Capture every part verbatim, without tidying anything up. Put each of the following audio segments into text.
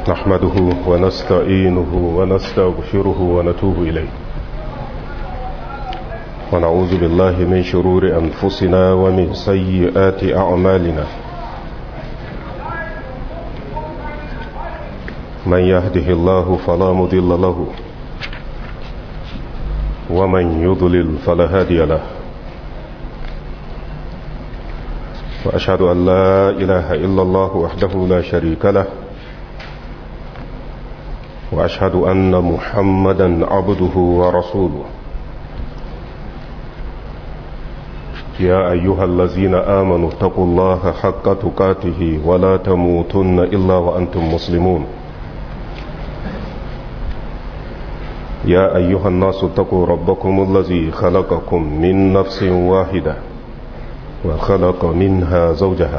نحمده ونستعينه ونستغفره ونتوب إليه ونعوذ بالله من شرور أنفسنا ومن سيئات أعمالنا من يهده الله فلا مضل له ومن يضلل فلا هادي له وأشهد أن لا إله إلا الله وحده لا شريك له وأشهد أن محمدا عبده ورسوله يا أيها الذين آمنوا اتقوا الله حق تقاته ولا تموتن إلا وأنتم مسلمون يا أيها الناس اتقوا ربكم الذي خلقكم من نفس واحدة وخلق منها زوجها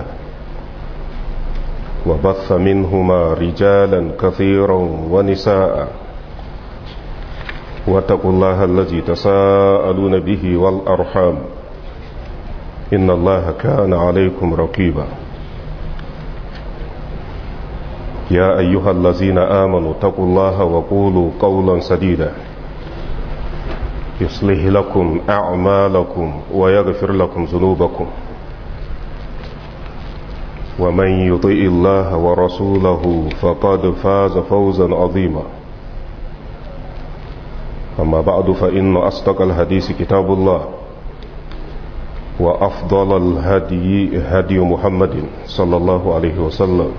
وبث منهما رجالا كثيرا ونساء واتقوا الله الذي تساءلون به والأرحام إن الله كان عليكم رقيبا يا أيها الذين آمنوا اتقوا الله وقولوا قولا سديدا يصلح لكم أعمالكم ويغفر لكم ذنوبكم ومن يطع الله ورسوله فقد فاز فوزا عظيما أما بعد فإن أصدق الحديث كتاب الله وأفضل الهدي هدي محمد صلى الله عليه وسلم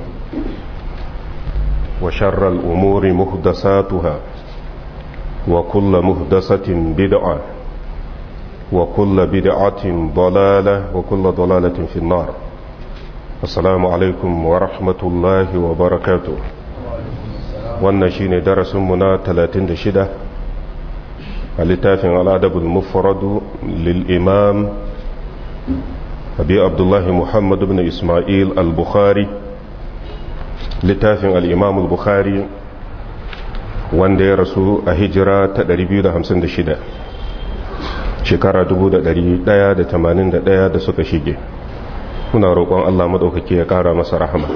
وشر الأمور محدثاتها وكل محدثة بدعة وكل بدعة ضلالة وكل ضلالة في النار السلام عليكم ورحمة الله وبركاته wannan shine darasin mu na talatin da shida a littafin al-adab al-mufrad lil imam abi abdullah muhammad ibn isma'il al-bukhari littafin al-imam al-bukhari wanda ya rasu a hijira ta ɗari biyu da hamsin da shida shekara dubu da ɗari ɗaya da tamanin da ɗaya da suka shige muna roƙon Allah maɗaukaki ya ƙara masa rahama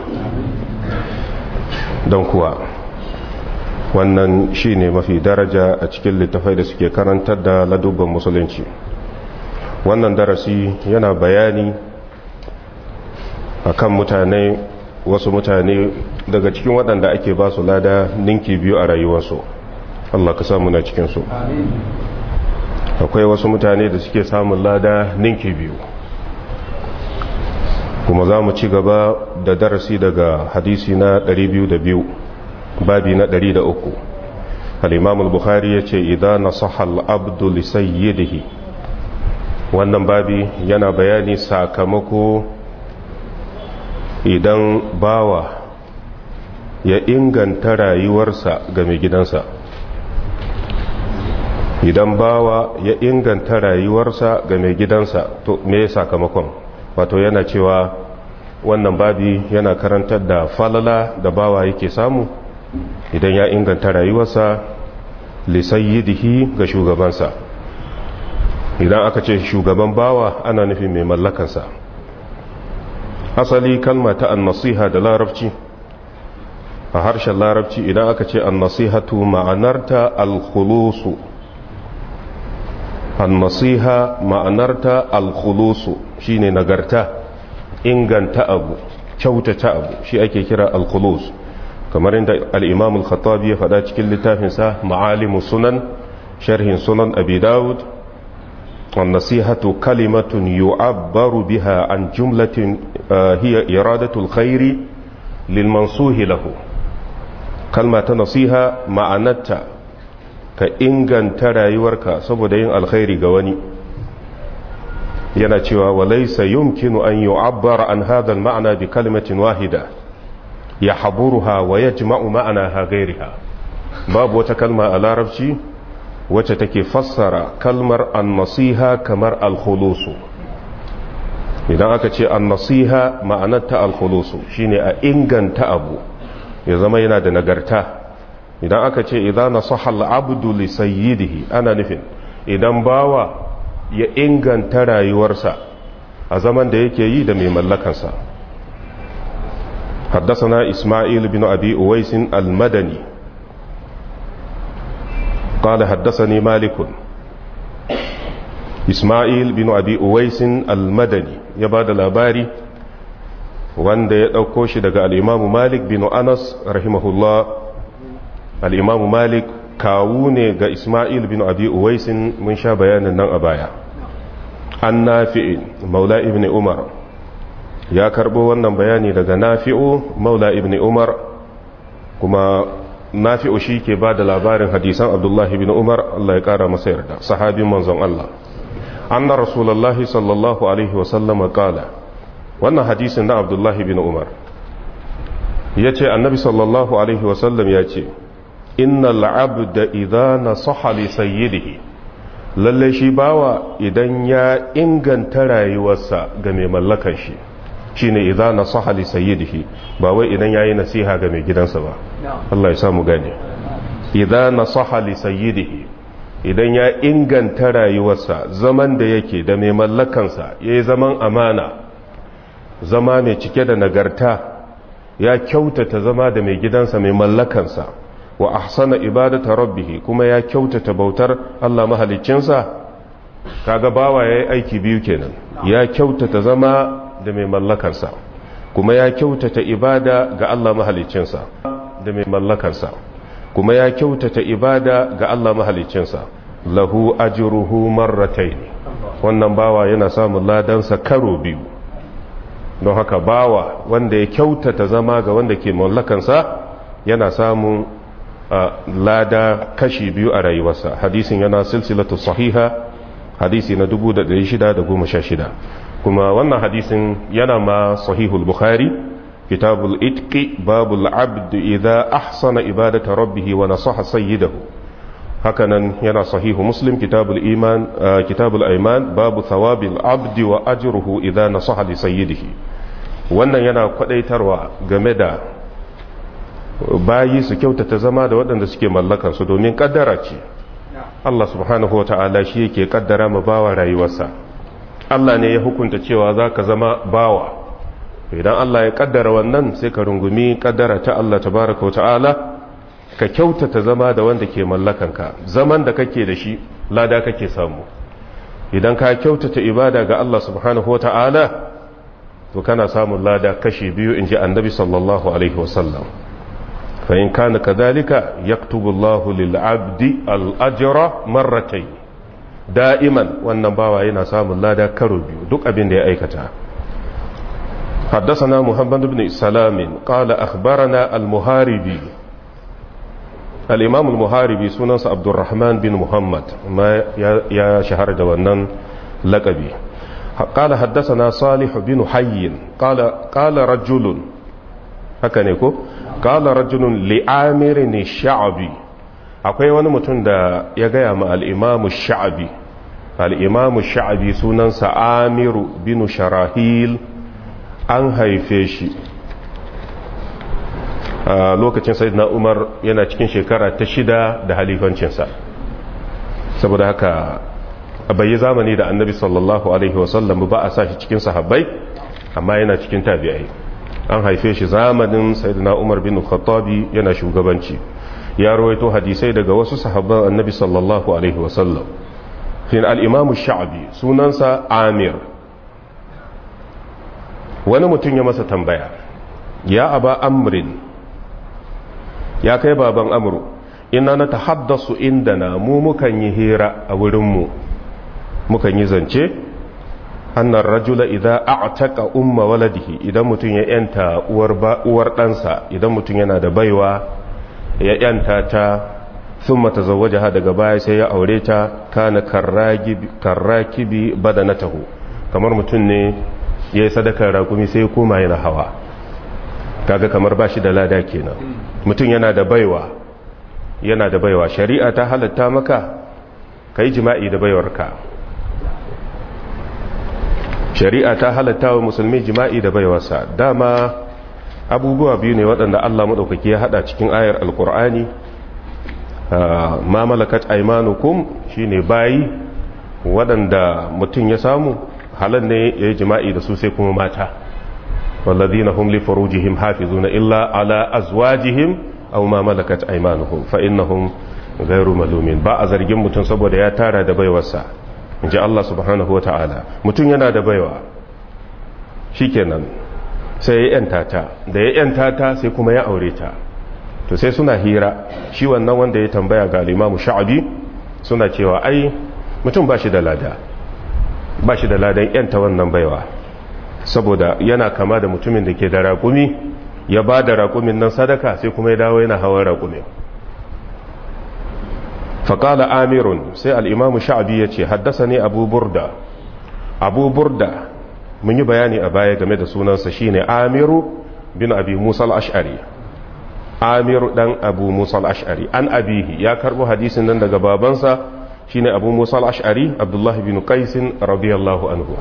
don kuwa wannan shi ne mafi daraja a cikin littafai da suke karantar da ladubban musulunci wannan darasi yana bayani akan mutane wasu mutane daga cikin waɗanda ake ba su lada ninki biyu a rayuwarsu Allah ka samu na cikinsu akwai wasu mutane da suke samun lada ninki biyu kuma za mu ci gaba da darasi daga hadisi na ɗari biyu da biyu babi na ɗari da uku al-imam al-bukhari ya ce idan nasaha al-abdu li sayyidihi wannan babi yana bayani sakamako idan bawa ya inganta rayuwarsa ga mai gidansa idan bawa ya inganta rayuwarsa ga mai gidansa to me sakamakon wato yana cewa wannan babi yana karantar da falala da bawa yake samu idan ya inganta rayuwarsa lisayyidihi ga shugabansa idan aka ce shugaban bawa ana nufin mai mallakansa asali kalma ta annasiha da larabci a harshen larabci idan aka ce annasihatu ma'anarta al-khulusu annasiha ma'anarta al-khulusu shine nagarta inganta abu kyautata abu shi ake kira al-khulus kamar inda al-imam al-khattabi ya faɗa cikin littafinsa ma'alimu sunan sharhin sunan abi dawud an-nasihatu kalimatun yu'abbaru biha an jumlatin hiya iradatul khairi lil mansuhi lahu kalma ta nasiha ma'anarta ka inganta rayuwarka saboda yin alkhairi ga wani yana cewa walaysa yumkinu an yu'abbara an hadha al-ma'na bi kalimatin wahida yahburuha wa yajma'u ma'naha ghayriha babu wata kalma a larabci wacce take fassara kalmar an-nasiha kamar al-khulus idan aka ce an-nasiha ma'anarta al-khulus shine a inganta abu ya zama yana da nagarta idan aka ce idan nasaha al-abdu li sayyidihi ana nufin idan bawa ya inganta rayuwarsa a zaman da yake yi da mai mallakansa حدثنا إسماعيل بن أبي أويس المدني قال حدثني مالك إسماعيل بن أبي أويس المدني يباد الأباري wanda ya ɗauko shi daga al'imamu malik bin anas rahimahullah. al'imamu malik kawu ne ga ismail bin abi uwaisin, mun sha bayanin nan a baya. an nafi'in maula ibn umar ya karbo wannan bayani daga nafi'u maula ibn umar, kuma nafi'u shi ke ba da labarin hadisan abdullahi bin umar, Allah ya kara masa yarda, sahabin manzon Allah. anna rasulullahi sallallahu alaihi wasallama kala, wannan hadisin na abdullahi bin umar ya ce annabi sallallahu alaihi wasallam ya ce innal abda idha nasaha li sayyidihi, lalle shi bawa idan ya inganta rayuwarsa ga mai mallakan shi, shine idza nasaha li sayyidihi, ba wai idan yayi nasiha ga mai gidansa ba. Allah ya samu gane. idza nasaha li sayyidihi, idan ya inganta rayuwarsa, zaman da yake da mai mallakansa yayi zaman amana, zama mai cike da nagarta, ya kyautata zama da mai gidansa mai mallakansa, wa ahsana ibadata rabbih, kuma ya kyautata bautar Allah mahaliccinsa. kaga bawa yayi aiki biyu kenan, ya kyautata zama da mai mallakansa, kuma ya kyautata ibada ga Allah mahaliccinsa da mai mallakansa, kuma ya kyautata ibada ga Allah mahaliccinsa. lahu ajruhu marratayn, wannan bawa yana samun ladansa karo biyu. don haka bawa wanda ya kyautata zama ga wanda ke mallakansa yana samun lada kashi biyu a rayuwarsa. hadisin yana silsilatu sahiha, hadisi na dubu da ɗari shida da goma sha shida, kuma wannan hadisin yana ma sahihul bukhari, kitabul itqi babul abd idha ahsana ibadata rabbih wa nasaha sayyidahu. hakanan yana sahihu muslim, kitabul iman kitabul aiman babu thawabil abdi wa ajruhu idha nasaha li sayyidihi. wannan yana kwadaitarwa game da bayi su kyautata zama da waɗanda suke mallakan su, domin kaddara ce. Allah subhanahu wa ta'ala shi yake kaddara ma bawa rayuwarsa. Allah ne ya hukunta cewa za ka zama bawa. idan Allah ya kaddara wannan, sai ka rungumi kaddara ta Allah tabaraka wa ta'ala, ka kyautata zama da wanda ke mallakanka. zaman da kake da shi lada kake samu. idan ka kyautata ibada ga Allah subhanahu wa ta'ala, to kana samun lada kashi biyu, in ji annabi sallallahu alaihi wasallam. fa in kana kadhalika yaktubu Allahu lil abdi al ajra marratayn, da'iman wannan bawa yana samun lada karo biyu duk abin da ya aikata. حدثنا محمد بن سلام قال أخبرنا المهاربي. الإمام المهاربي سننس عبد الرحمن بن محمد، ما يا شهر دوانن لقبي. قال حدثنا صالح بن حي قال قال رجل هكذا قال رجل لعامر الشعبي. akwai wani mutum da ya gaya ma al'imamu sha'abi. al'imamu sha'abi sunansa amiru binu sharahil, an haife shi a lokacin sayyidina umar yana cikin shekara ta shida da halifancinsa. saboda haka bai yi zamani da annabi sallallahu alaihi wasallam ba a sa shi cikin sahabbai, amma yana cikin tabi'ai. an haife shi zamanin sayyidina umar bin khattabi yana shugabanci. ya rawaito hadisai daga wasu sahabban annabi sallallahu alaihi wasallam. fin al-imam sha'bi sunansa amir. wani mutum ya masa tambaya, ya aba amrin, ya kai baban amru, ina na tahaddasu indana, mu mukan yi hira a wurinmu, mukan yi zance, annar rajula idan a'taka umma waladihi, idan mutum ya yanta uwar ɗansa, idan mutum yana da baiwa ya yanta ta, sun mata zawajaha daga baya sai ya aure ta, kana karrakibi badanatahu, kamar mutum ne ya yi sadakar rakumi sai koma yana hawa, kaga kamar ba shi da lada kenan. mutum yana da baiwa yana da baiwa shari'a ta halatta maka ka yi jima'i da baiwarka. shari'a ta halatta wa musulmi jima'i da baiwarsa. dama abubuwa biyu ne waɗanda Allah maɗaukaki ya haɗa cikin ayar alƙur'ani. ma malakat aimanukum shine bayi waɗanda mutum ya samu, halal ne ya yi jima'i da su, sai kuma mata. والذين هم لفروجهم حافظون إلا على أزواجهم أو ما ملكت أيمانهم فإنهم غير ملومين ba a zargin mutum saboda ya tara da baiwarsa inji Allah subhanahu wata'ala mutum yana da baiwa shikenan sai ya yanta ta da ya yanta ta sai kuma ya aure ta to sai suna hira shi wannan wanda ya tambaya ga al-Imam Sha'bi suna cewa ai mutum ba shi da lada ba shi da ladan yanta wannan baiwa saboda yana kama da mutumin da ke da raƙumi ya ba da raƙumin nan sadaka sai kuma ya dawo yana hawan raƙumin faƙala amirun sai al'imamu sha'abi ya ce haddasa ne abu burda abu burda mun yi bayani a baya game da sunansa shine amiru bin abi musa al'ash'ari amiru ɗan abu musa al'ash'ari an abihi ya karɓo hadisin nan daga babansa shine abu musa al'ash'ari abdullahi bin qaisin radiyallahu anhu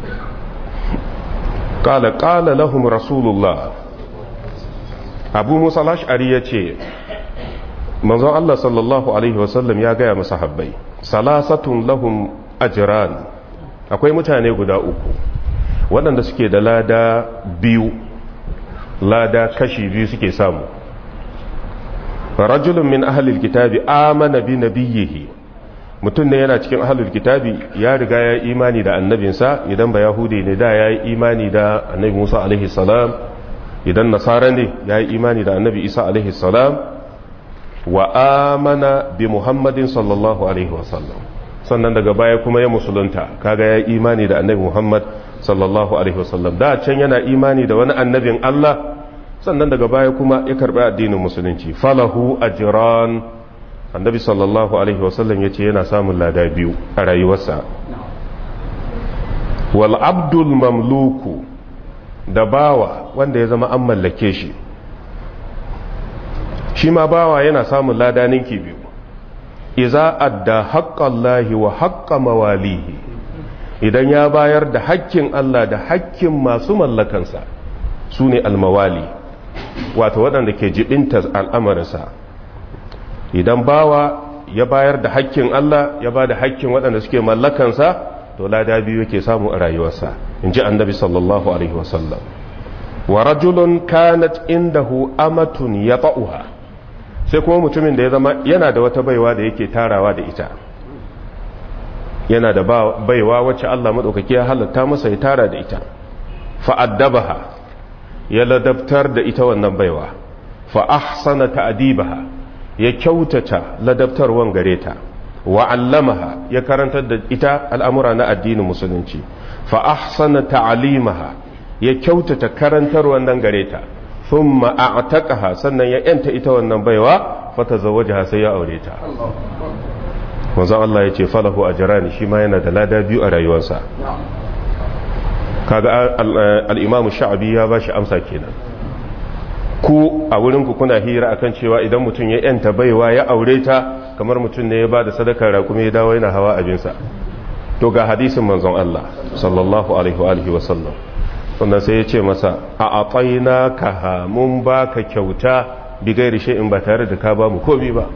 قال قال لهم رسول الله أبو موسى الأشعري يتي منظر الله صلى الله عليه وسلم يا جاي مصحبي ثلاثة لهم أجران akwai mutane guda uku waɗanda suke da lada biyu lada kashi biyu suke samu rajulun min ahlil kitabi amana bi nabiyhi mutum ne yana cikin ahlul kitabi ya riga ya yi imani da annabinsa idan ba yahudi ne da ya yi imani da annabi musa alaihi salam idan nasara ne ya yi imani da annabi isa alaihi salam wa amana bi muhammadin sallallahu alaihi wasallam sannan daga baya kuma ya musulunta kaga ya yi imani da annabi muhammad sallallahu alaihi wasallam da can yana imani da wani annabin allah sannan daga baya kuma ya karbi addinin musulunci falahu ajran annabi sallallahu alaihi wasallam ya ce yana samun lada biyu a rayuwarsa wal abdul mamluku da bawa wanda ya zama an mallake shi shi ma bawa yana samun lada ninki biyu iza adda haqqallahi wa haqqa mawalihi idan ya bayar da haƙƙin Allah da haƙƙin masu mallakansa su ne almawali wato waɗanda ke jibinta al'amarinsa idan bawa ya bayar da hakkin Allah ya ba da hakkin waɗanda suke mallakansa to lada biyu yake samu a rayuwarsa in ji annabi sallallahu alaihi wasallam wa rajulun kanat indahu amatun yata'uha sai kuma mutumin da ya zama yana da wata baiwa da yake tarawa da ita yana da baiwa wacce Allah madaukaki ya halatta masa ya tara da ita fa addabaha ya ladabtar da ita wannan baiwa fa ahsana ta'dibaha ya kyautata ladabtarwan gare ta wa allamaha ya karantar da ita al'amura na addinin musulunci fa ahsana ta'alimaha ya kyautata karantarwan nan gare ta thumma a'taqaha sannan ya yanta ita wannan baiwa fa tazawwajaha sai ya aure ta manzo Allah ya ce falahu ajrani shi ma yana da lada biyu a rayuwarsa kaga al-imam Sha'bi ya bashi amsa kenan ku a wurinku kuna hira akan cewa idan mutum ya yanta baiwa ya aure ta kamar mutum ne ya ba da sadakar raƙumi ya dawo yana hawa abinsa to ga hadisin manzon Allah sallallahu alaihi wa alihi wa sallam wannan sai ya ce masa a ataina ka mun baka kyauta bi gairi shay'in ba tare da ka ba mu komai ba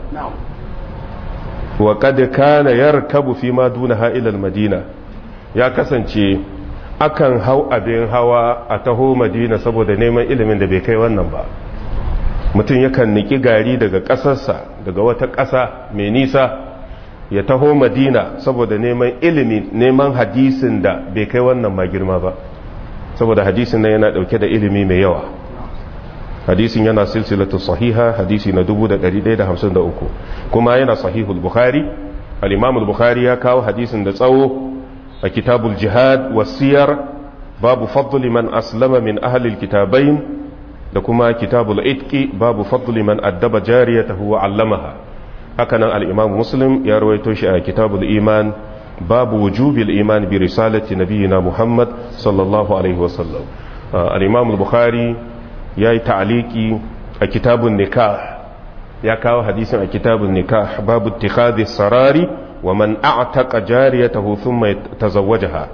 wa qad kana yarkabu fi ma dunaha ila al-madina ya kasance akan hau abin hawa a taho madina saboda neman ilimin da bai kai wannan ba mutum yakan niki gari daga ƙasarsa daga wata ƙasa mai nisa ya taho madina saboda neman ilimi neman hadisin da bai kai wannan ma girma ba saboda hadisin nan yana ɗauke da ilimi mai yawa hadisin yana silsilatu sahiha hadisi na dubu da ɗari ɗaya da hamsin da uku kuma yana sahihul bukhari al-imam bukhari ya kawo hadisin da tsawo a kitabul jihad wasiyar babu fadli man aslama min ahlil kitabain da kuma kitabul itqi babu fadli man addaba jariyatahu wa 'allamaha hakanan al-imam muslim ya rawaito shi a kitabul iman babu wujubil iman bi risalati nabiyina muhammad sallallahu alaihi wasallam al-imam al-bukhari yayi ta'liqi a kitabun nikah ya kawo hadisin a kitabun nikah babu ittikhadhi sarari wa man a'taqa jariyatahu thumma tazawwajaha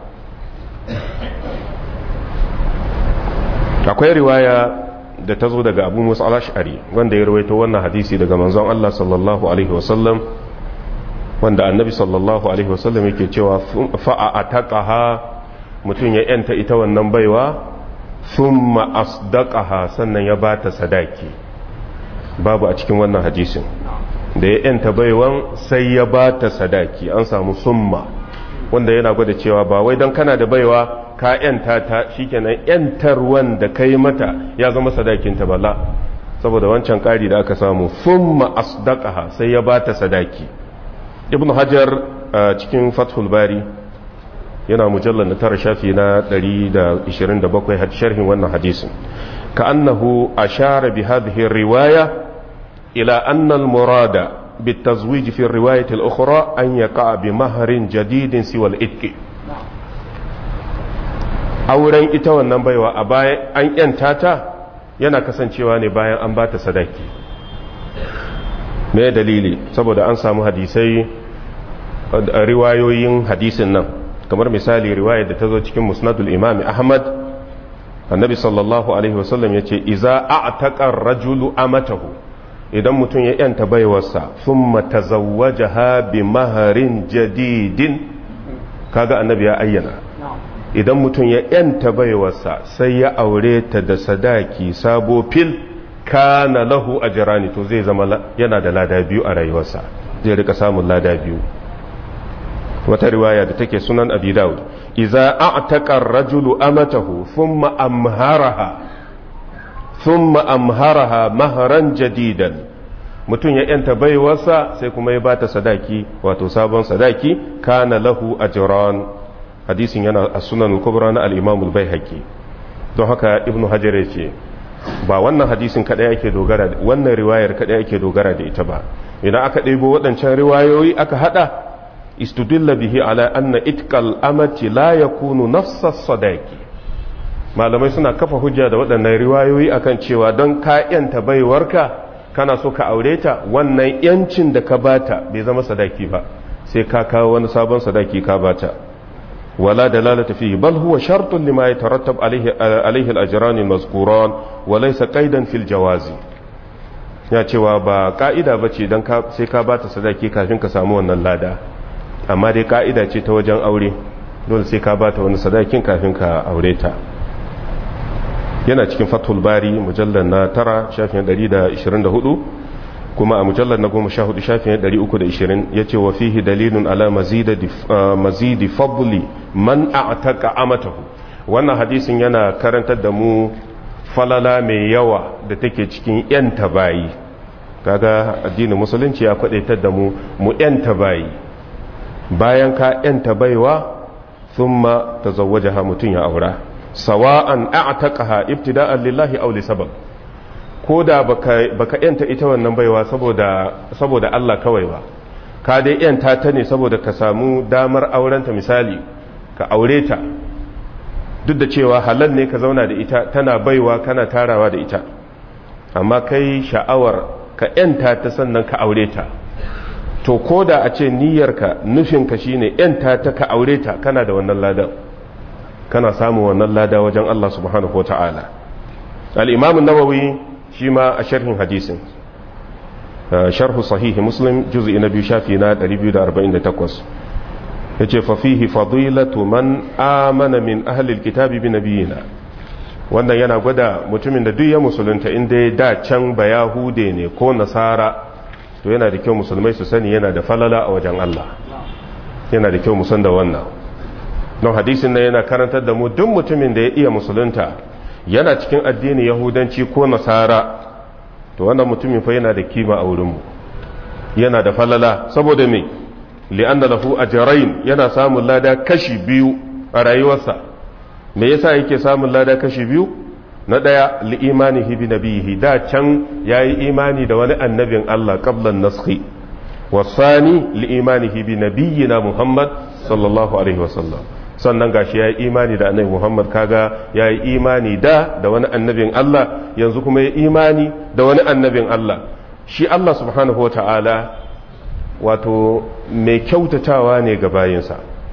akwai riwaya da ta zo daga Abu Musa al-Ash'ari wanda ya rawaito wannan hadisi daga manzon Allah sallallahu alaihi wasallam wanda annabi sallallahu alaihi wasallam yake cewa fa a'taqaha mutun ya yanta ita wannan baiwa thumma asdaqaha sannan ya bata sadaki. Babu a cikin wannan hadisin da ya yanta baiwan sai ya bata sadaki, an samu summa, wanda yana gwada cewa ba wai don kana da baiwa ka yanta ta shikenan yantarwan da kai mata ya zama sadakin ta bala, saboda wancan ƙari da aka samu thumma asdaqaha sai ya bata sadaki. Ibn Hajar cikin Fathul Bari yana mujallar na tara shafi na ɗari da ishirin da bakwai sharhin wannan hadisin, ka annahu ashara bi hadhihi riwaya ila anna al-murada bitazwij fi riwayat al-ukhra an yaqa bi mahrin jadidin siwa al-itqi. Auren ita wannan baiwa a bayan an yanta ta yana kasancewa ne bayan an bata sadaki. Me dalili? Saboda an samu hadisai, riwayoyin hadisin nan, kamar misali riwayar da ta zo cikin musnadul imam Ahmad, annabi sallallahu alaihi wasallam ya ce iza a'taqa ar-rajulu amatahu, idan mutum ya yanta baiwarsa thumma tazawwajaha bi maharin jadidin, kaga annabi ya ayyana idan mutum ya yanta baiwarsa sai ya aure ta da sadaki sabo fil, kana lahu ajrani, to zai zama yana da lada biyu a rayuwarsa, zai rika samun lada biyu. wata riwaya da take sunan abi daud, iza a'taqa ar-rajulu amatahu thumma amharaha thumma amharaha mahran jadidan, mutum ya yanta baiwarsa sai kuma ya bata sadaki, wato sabon sadaki, kana lahu ajran. hadisin yana a sunan al-kubra na al-imam al-baihaqi. don haka ibnu hajar ya ce ba wannan hadisin kadai ake dogara, wannan riwayar kadai ake dogara da ita ba. idan aka ɗebo waɗancan riwayoyi aka hada, istudilla bihi ala anna itqal amati la yakunu nafsas sadaqi. malamai suna kafa hujja da waɗannan riwayoyi akan cewa don ka yanta baiwarka kana so ka aure ta, wannan yancin da ka bata bai zama sadaki ba, sai ka kawo wani sabon sadaki ka bata. wala dalalata fihi bal huwa shartun lima yatarattab alayhi alayhi al-ajran al-mazkuran wa laysa qaidan fil jawazi. ya cewa ba ka'ida bace dan ka sai ka bata sadaki kafin ka samu wannan lada, amma dai ka'ida ce ta wajen aure, dole sai ka bata wani sadakin kafin ka aure ta. yana cikin Fathul Bari mujallar na tara shafin ɗari da ishirin da hudu, kuma a mujallar na goma sha hudu shafin ɗari uku da ishirin ya ce wa fihi dalilun ala mazidi fadli man a'taqa amatahu. wannan hadisin yana karantar da mu falala mai yawa da take cikin yanta bayi. kaga addinin musulunci ya kwadaitar da mu mu yanta bayi, bayan ka yanta baiwa thumma tazawwajaha mutun ya aura, sawa'an a'taqaha ibtida'an lillahi aw li sabab, koda baka baka yanta ita wannan baiwa saboda saboda Allah kawai ba, ka dai yanta ta ne saboda ka samu damar aurenta, misali ka aure ta duk da cewa halal ne ka zauna da ita, tana baiwa kana tarawa da ita, amma kai sha'awar ka yanta ta sannan ka aure ta, to koda a ce niyyarka nufinka shine yanta ta ka aure ta, kana da wannan ladan, kana samun wannan lada wajen Allah subhanahu wa ta'ala. al-imam an-nawawi shi ma a sharhin hadisin, sharhu sahihi muslim juz'i na biyu shafi na ɗari biyu da arba'in da takwas, yace fa fihi fadilatu man amana min ahli al-kitabi bi nabiyina. wannan yana gwada mutumin da duk ya musulunta, inda ya da can ba yahude ne ko nasara, to yana da kyau musulmai su sani yana da falala a wajen Allah, yana da kyau mu san da wannan. don hadisin nan yana karantar da mu duk mutumin da ya iya musulunta yana cikin addinin yahudanci ko nasara, to wannan mutumin fa yana da kima a wurinmu, yana da falala. saboda me? li'anna lahu ajrayn, yana samun lada kashi biyu a rayuwarsa. me yasa yake samun lada kashi biyu? na daya li'imanihi bi nabiyihi, da can yayi imani da wani annabin Allah qabla an-naskhi, wasani li'imanihi bi nabiyyina Muhammad sallallahu alaihi wasallam, sannan gashi ya yi imani da annabi Muhammad, kaga ya yi imani da da wani annabin Allah, yanzu kuma ya imani da wani annabin Allah. shi Allah subhanahu wa ta'ala wato mai kyautatawa ne ga bayinsa,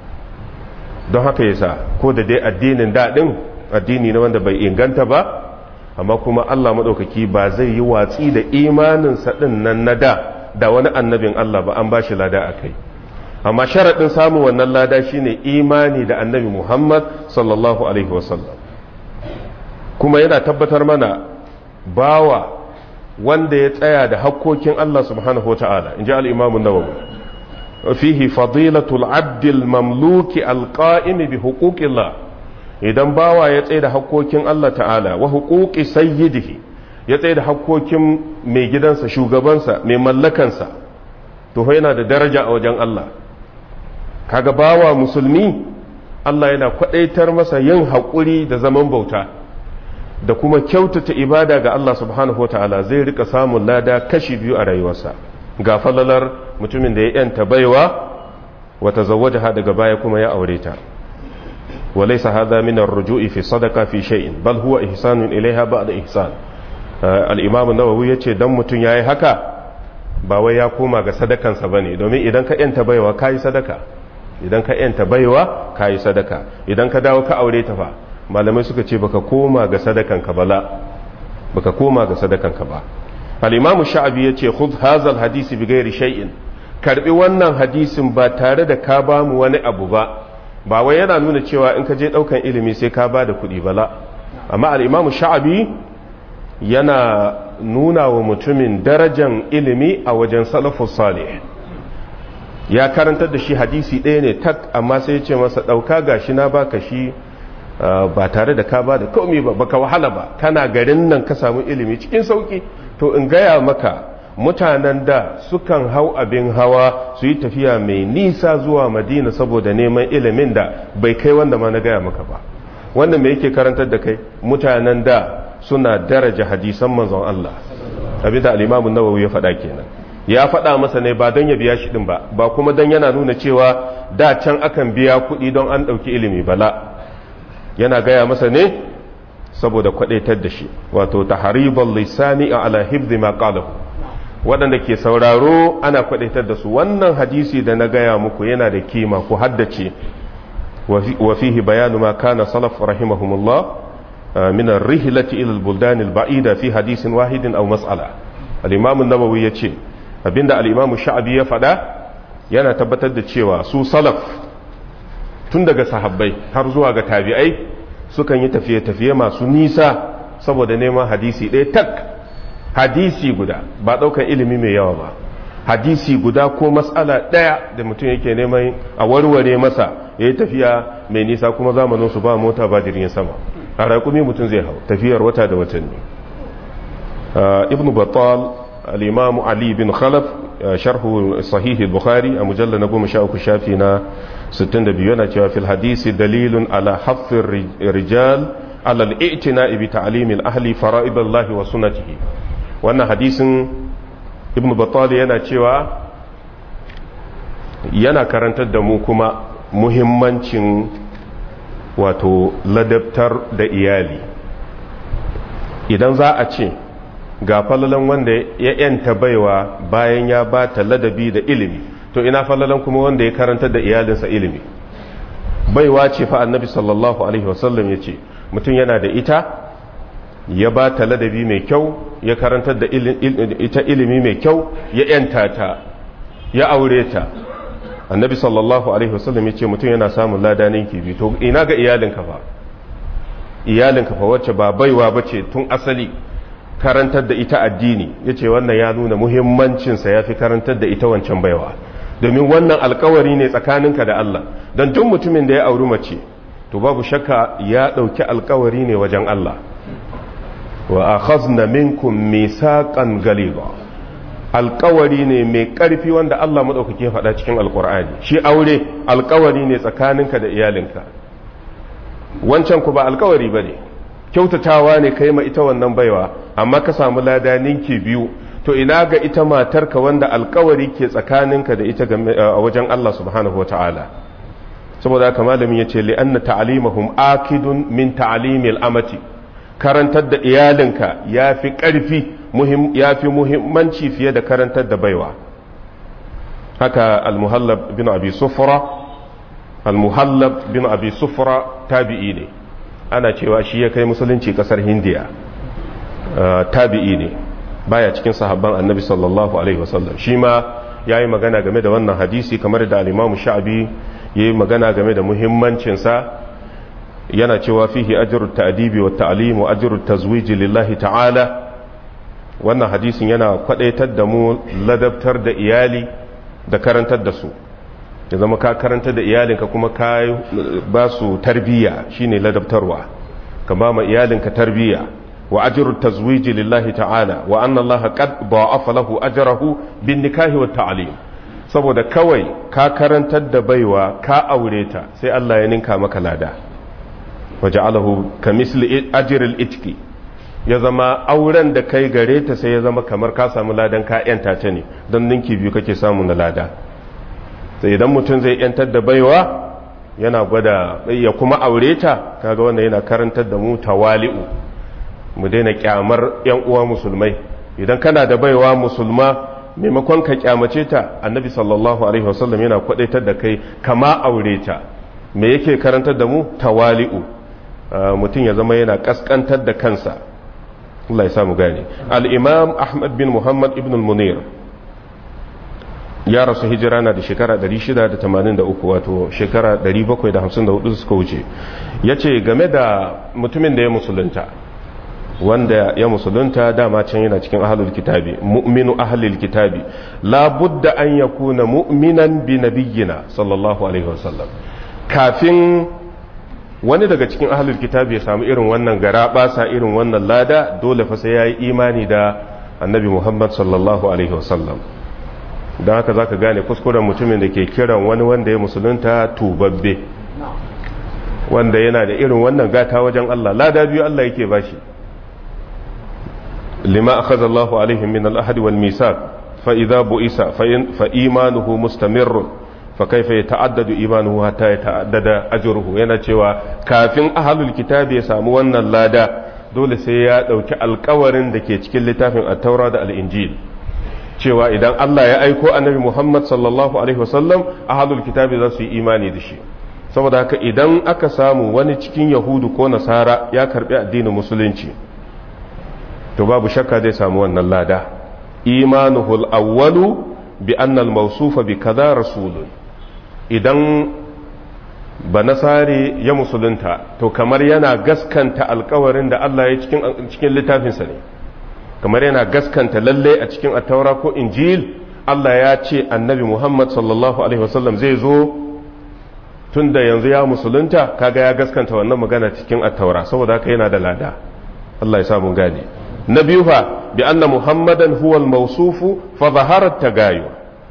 don haka yasa ko da dai addinin daɗin addini na wanda bai inganta ba, amma kuma Allah maɗaukaki ba zai yi watsi da imaninsa ɗin nan na da da wani annabin Allah ba, an ba shi lada a kai. amma sharaɗin samun wannan lada shine imani da annabi Muhammad sallallahu alaihi wasallam. kuma yana tabbatar mana bawa wanda ya tsaya da hakkokin Allah subhanahu wa ta'ala in ji al'imamun nawawi fihi fadilatul abdil mamluki alƙa'imi bi huquqillah idan bawa ya tsaye da hakkokin Allah ta'ala wa huquqi sayyidihi ya tsaye da hakkokin mai gidansa shugabansa mai mallakansa to yana da daraja a wajen Allah kaga bawa musulmi Allah yana kwadaitar masa yin haƙuri da zaman bauta da kuma kyautata ibada ga Allah subhanahu wa ta'ala zai rika samun lada kashi biyu a rayuwarsa ga falalar mutumin da ya yanta baiwa wata zawajaha daga baya kuma ya aure ta walaysa hadha min ar-ruju'i fi sadaqa fi shay'in bal huwa ihsanun ilayha ba'da ihsan al-imam an-nawawi yace dan mutun yayi haka ba wai ya koma ga sadakansa bane domin idan ka yanta baiwa kai sadaka idan ka yanta baiwa kai sadaka idan ka dawo ka aure ta fa malamai suka ce baka koma ga sadakanka bala baka koma ga sadakanka ba al-imam sha'abi yace khudh hadha al-hadisi bighairi shay'in karbi wannan hadisin ba tare da ka ba mu wani abu ba ba wai yana nuna cewa in ka je daukan ilimi sai ka ba da kuɗi bala amma al-imam sha'abi yana nuna wa mutumin darajan ilimi a wajen salafus salih ya karantar da shi hadisi ɗaya ne tak amma sai ya ce masa ɗauka gashi na baka shi ba tare da ka ba da komai ba baka wahala ba kana garin nan ka samu ilimi cikin sauki to in gaya maka mutanen da sukan hau abin hawa su yi tafiya mai nisa zuwa madina saboda neman ilimin da bai kai wanda ma na gaya maka ba wanda mai yake karantar da kai mutanen da suna daraja hadisan manzon Allah abinda al-Imam an-Nawawi ya faɗa kenan ya faɗa masa ne ba don ya biya shi din ba ba kuma don yana nuna cewa da can akan biya kuɗi don an ɗauki ilimi bala yana gaya masa ne saboda kwadaitar da shi wato tahribul lisani ala hifdhi ma qalahu waɗanda ke sauraro ana kwadaitar da su wannan hadisi da na gaya muku yana da kima ku haddace wa fihi bayanu ma kana salaf rahimahumullah min ar-rihlati ila al-buldan al-ba'ida fi hadisin wahidin aw mas'ala al-imam an-nawawi yace abinda al-imam sha'bi ya faɗa yana tabbatar da cewa su salaf tun daga sahabbai har zuwa ga tabi'ai sukan yi tafiye-tafiye masu nisa saboda neman hadisi ɗaya tak hadisi guda ba ɗaukar ilimi mai yawa ba hadisi guda ko matsala ɗaya da mutum yake neman a warware masa ya yi tafiya mai nisa kuma zamanin su ba mota ba jirgin sama a raƙumi mutum zai hau tafiyar wata da watanni ibn battal al-imam ali bin khalaf sharhu sahih al-bukhari a mujallal na goma sha uku shafi na sittin da biyu yana cewa fil hadisi dalilun ala haffir rijal ala al-i'tina'i bi ta'lim al-ahli fara'id Allah wa sunnatihi wannan hadisin ibn battal yana cewa yana karantar da mu kuma muhimmancin wato ladabtar da iyali idan za a ce ga falalan wanda ya yanta baiwa bayan ya ba ta ladabi da ilimi to ina falalan kuma wanda ya karantar da iyalinsa ilimi baiwa ce fa annabi sallallahu alaihi wasallam ya ce mutum yana da ita ya ba ta ladabi mai kyau ya karantar da ita ilimi mai kyau ya yanta ta ya aure ta annabi sallallahu alaihi wasallam ya ce mutum yana samun ladanin kibi to ina ga iyalinka fa iyalinka fa wacce ba baiwa bace tun asali karantar da ita addini ya ce wannan ya nuna muhimmancinsa ya fi karantar da ita wancan baiwa domin wannan alkawari ne tsakaninka da Allah don tun mutumin da ya auri mace to babu shakka ya ɗauki alkawari ne wajen Allah wa akhazna minkum misaqan galiba alkawari ne mai ƙarfi wanda Allah madaukake faɗa cikin alkur'ani shi aure alkawari ne tsakaninka da iyalinka wancan ku ba alkawari bane kyautatawa ne kai ma ita wannan baiwa amma ka samu lada ninki biyu to ina ga ita matarka wanda alkawari ke tsakaninka da ita a wajen Allah subhanahu wataala saboda haka malamin yace li anna ta'limahum akidun min ta'limil amati karantar da iyalinka yafi karfi muhim yafi muhimmanci fiye da karantar da baiwa haka al-muhallab bin abi sufra al-muhallab bin abi sufra tabi'i ne ana cewa shi ya kai musulunci kasar hindiya tabi'i ne baya cikin sahabban annabi sallallahu alaihi wasallam shi ma ya yi magana game da wannan hadisi kamar da al-imamu sha'abi ya yi magana game da muhimmancinsa yana cewa fihi ajrut ta'dibi wat ta'lim wa ajrut tazwij lillahi ta'ala. Wannan hadisin yana kwadaitar da mu ladabtar da iyali da karantar da su, ya zama ka karantar da iyalinka kuma ka ba su tarbiyya, shine ladabtarwa, ka ba ma iyalinka tarbiyya. wa ajrut tazwij lillahi ta'ala wa anna Allah qad da'afa lahu ajrahu bin nikahi wat ta'lim. saboda kawai ka karantar da baiwa ka aure ta sai Allah ya ninka maka lada, waja'alahu kamisli ajril itqi, ya zama auren da kai gare ta sai ya zama kamar ka samu ladan ka yanta ta ne, don ninki biyu kake samu na lada. sai idan mutum zai yantar da baiwa yana gwada ya kuma aure ta, kaga wannan yana karantar da mu tawali'u, mu daina kyamar yan uwa musulmai. idan kana da baiwa musulma, maimakon ka kyamace ta, annabi sallallahu alaihi wasallam yana kwadaitar da kai kama aure ta. me yake karantar da mu tawali'u, mutum ya zama yana kaskantar da kansa. Allah ya samu gane. al-imam Ahmad bin Muhammad ibn al-Munir ya rasu hijira na da shekara ɗari shida da tamanin da uku, wato shekara ɗari bakwai da hamsin da hudu suka wuce. yace game da mutumin da ya musulunta, wanda ya musulunta dama can yana cikin ahlul kitabi, mu'minu ahlul kitabi, la budda an yakuna mu'minan bi nabiyyina sallallahu alaihi wasallam. kafin wani daga cikin ahlul kitabi ya samu irin wannan gara basa, irin wannan lada, dole fa sai yayi imani da annabi Muhammad sallallahu alaihi wasallam. don haka zaka gane kuskuren mutumin da ke kiran wani wanda ya musulunta tubabbe, wanda yana da irin wannan gata wajen Allah, lada biyu Allah yake bashi. lima akhadha Allahu alaihim min al-ahd wal misaq fa idha bu'isa fa imanuhu mustamirrun fa kaifa yata'addadu imanuhu hatta yata'addada ajruhu. yana cewa kafin ahlul kitabi ya samu wannan lada, dole sai ya dauki alƙawarin da ke cikin littafin at-taura da al-injil, cewa idan Allah ya aiko annabi Muhammad sallallahu alaihi wasallam, ahlul kitabi za su yi imani da shi. saboda haka idan aka samu wani cikin yahudu ko nasara ya karbi addinin musulunci, to babu shakka zai samu wannan lada. imanuhul awwalu bi anna al-mawsufa bi kaza rasulun. idan ba nasari ya musulunta, to kamar yana gaskanta alkawarin da Allah ya cikin cikin littafinsa ne, kamar yana gaskanta lalle a cikin at-taura ko injil Allah ya ce annabi Muhammad sallallahu alaihi wasallam zai zo. tunda yanzu ya musulunta, kaga ya gaskanta wannan magana cikin at-taura, saboda haka yana da lada. Allah ya samu gane. na biyu fa bi anna muhammadan huwa al-mawsufu fa zahara at-tagayyu,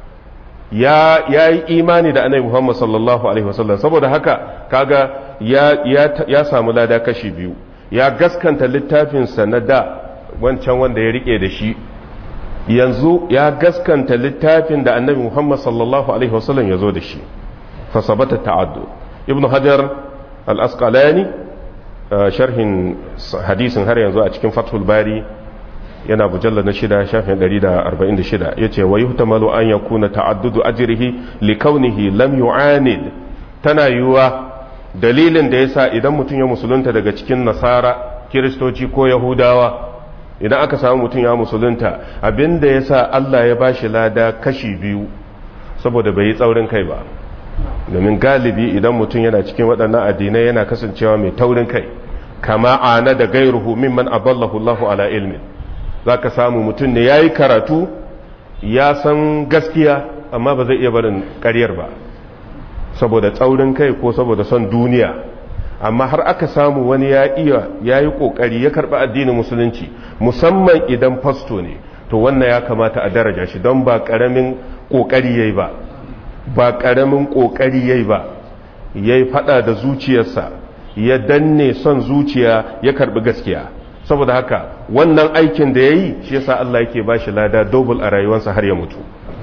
ya yayi imani da annabi Muhammad sallallahu alaihi wasallam, saboda haka kaga ya ya, ya samu lada kashi biyu. ya gaskanta littafinsa na da, wancan wanda ya rike da shi, yanzu ya gaskanta littafin da annabi Muhammad sallallahu alaihi wasallam ya zo da shi, fa sabata ta'addu. ibn hajar al-asqalani sharhin hadisin har yanzu a cikin fathul bari yana mujallad na shida shafin ɗari da arba'in da shida, yace wa yuhtamalu an yakuna ta'addudu ajrihi li kaunihi lam yu'anid. tana yiwa dalilin da yasa idan mutum ya musulunta daga cikin nasara, kiristoci ko yahudawa, idan aka samu mutum ya musulunta, abinda yasa Allah ya bashi lada kashi biyu, saboda bai yi tsaurin kai ba. domin galibi idan mutum yana cikin waɗannan addinai yana kasancewa mai taurin kai, kama ana da gairuhu mimman aballahu Allahu ala ilmin. zaka samu mutum ne yayi karatu, ya san gaskiya, amma ba zai iya barin ƙaryar ba saboda tsaurin kai ko saboda son duniya. amma har aka samu wani ya iya yayi kokari ya karba addinin musulunci, musamman idan fasto ne, to wannan ya kamata a daraja shi, don ba karamin kokari yayi ba ba ƙaramin ƙoƙari yayi ba. yayi fada da zuciyarsa, ya danne son zuciya, ya karbi gaskiya. saboda haka wannan aikin da yayi shi yasa Allah yake bashi lada double a rayuwarsa har ya mutu.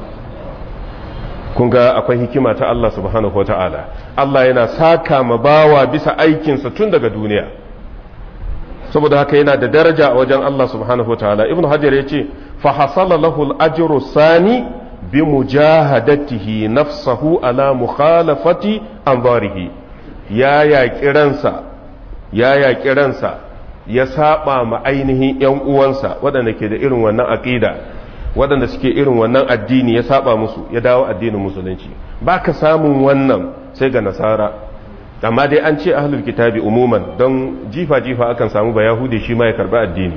kun ga akwai hikima ta Allah subhanahu wataala. Allah yana saka ma bawa bisa aikinsa tun daga duniya, saboda haka yana da daraja a wajen Allah subhanahu wataala. ibnu hajar yace fa hasala lahu al-ajru sani bi mujahadatihi nafsahu ala mukhalafati anzarihi. ya yaƙi ransa ya yaƙi ransa ya saba ma ainihin ƴan uwansa waɗanda ke da irin wannan aqida, waɗanda suke irin wannan addini, ya saba musu, ya dawo addinin musulunci. baka samun wannan sai ga nasara, amma dai an ce ahlul kitabi umuman don jifa-jifa akan samu ba yahudi shi ma ya karbi addini.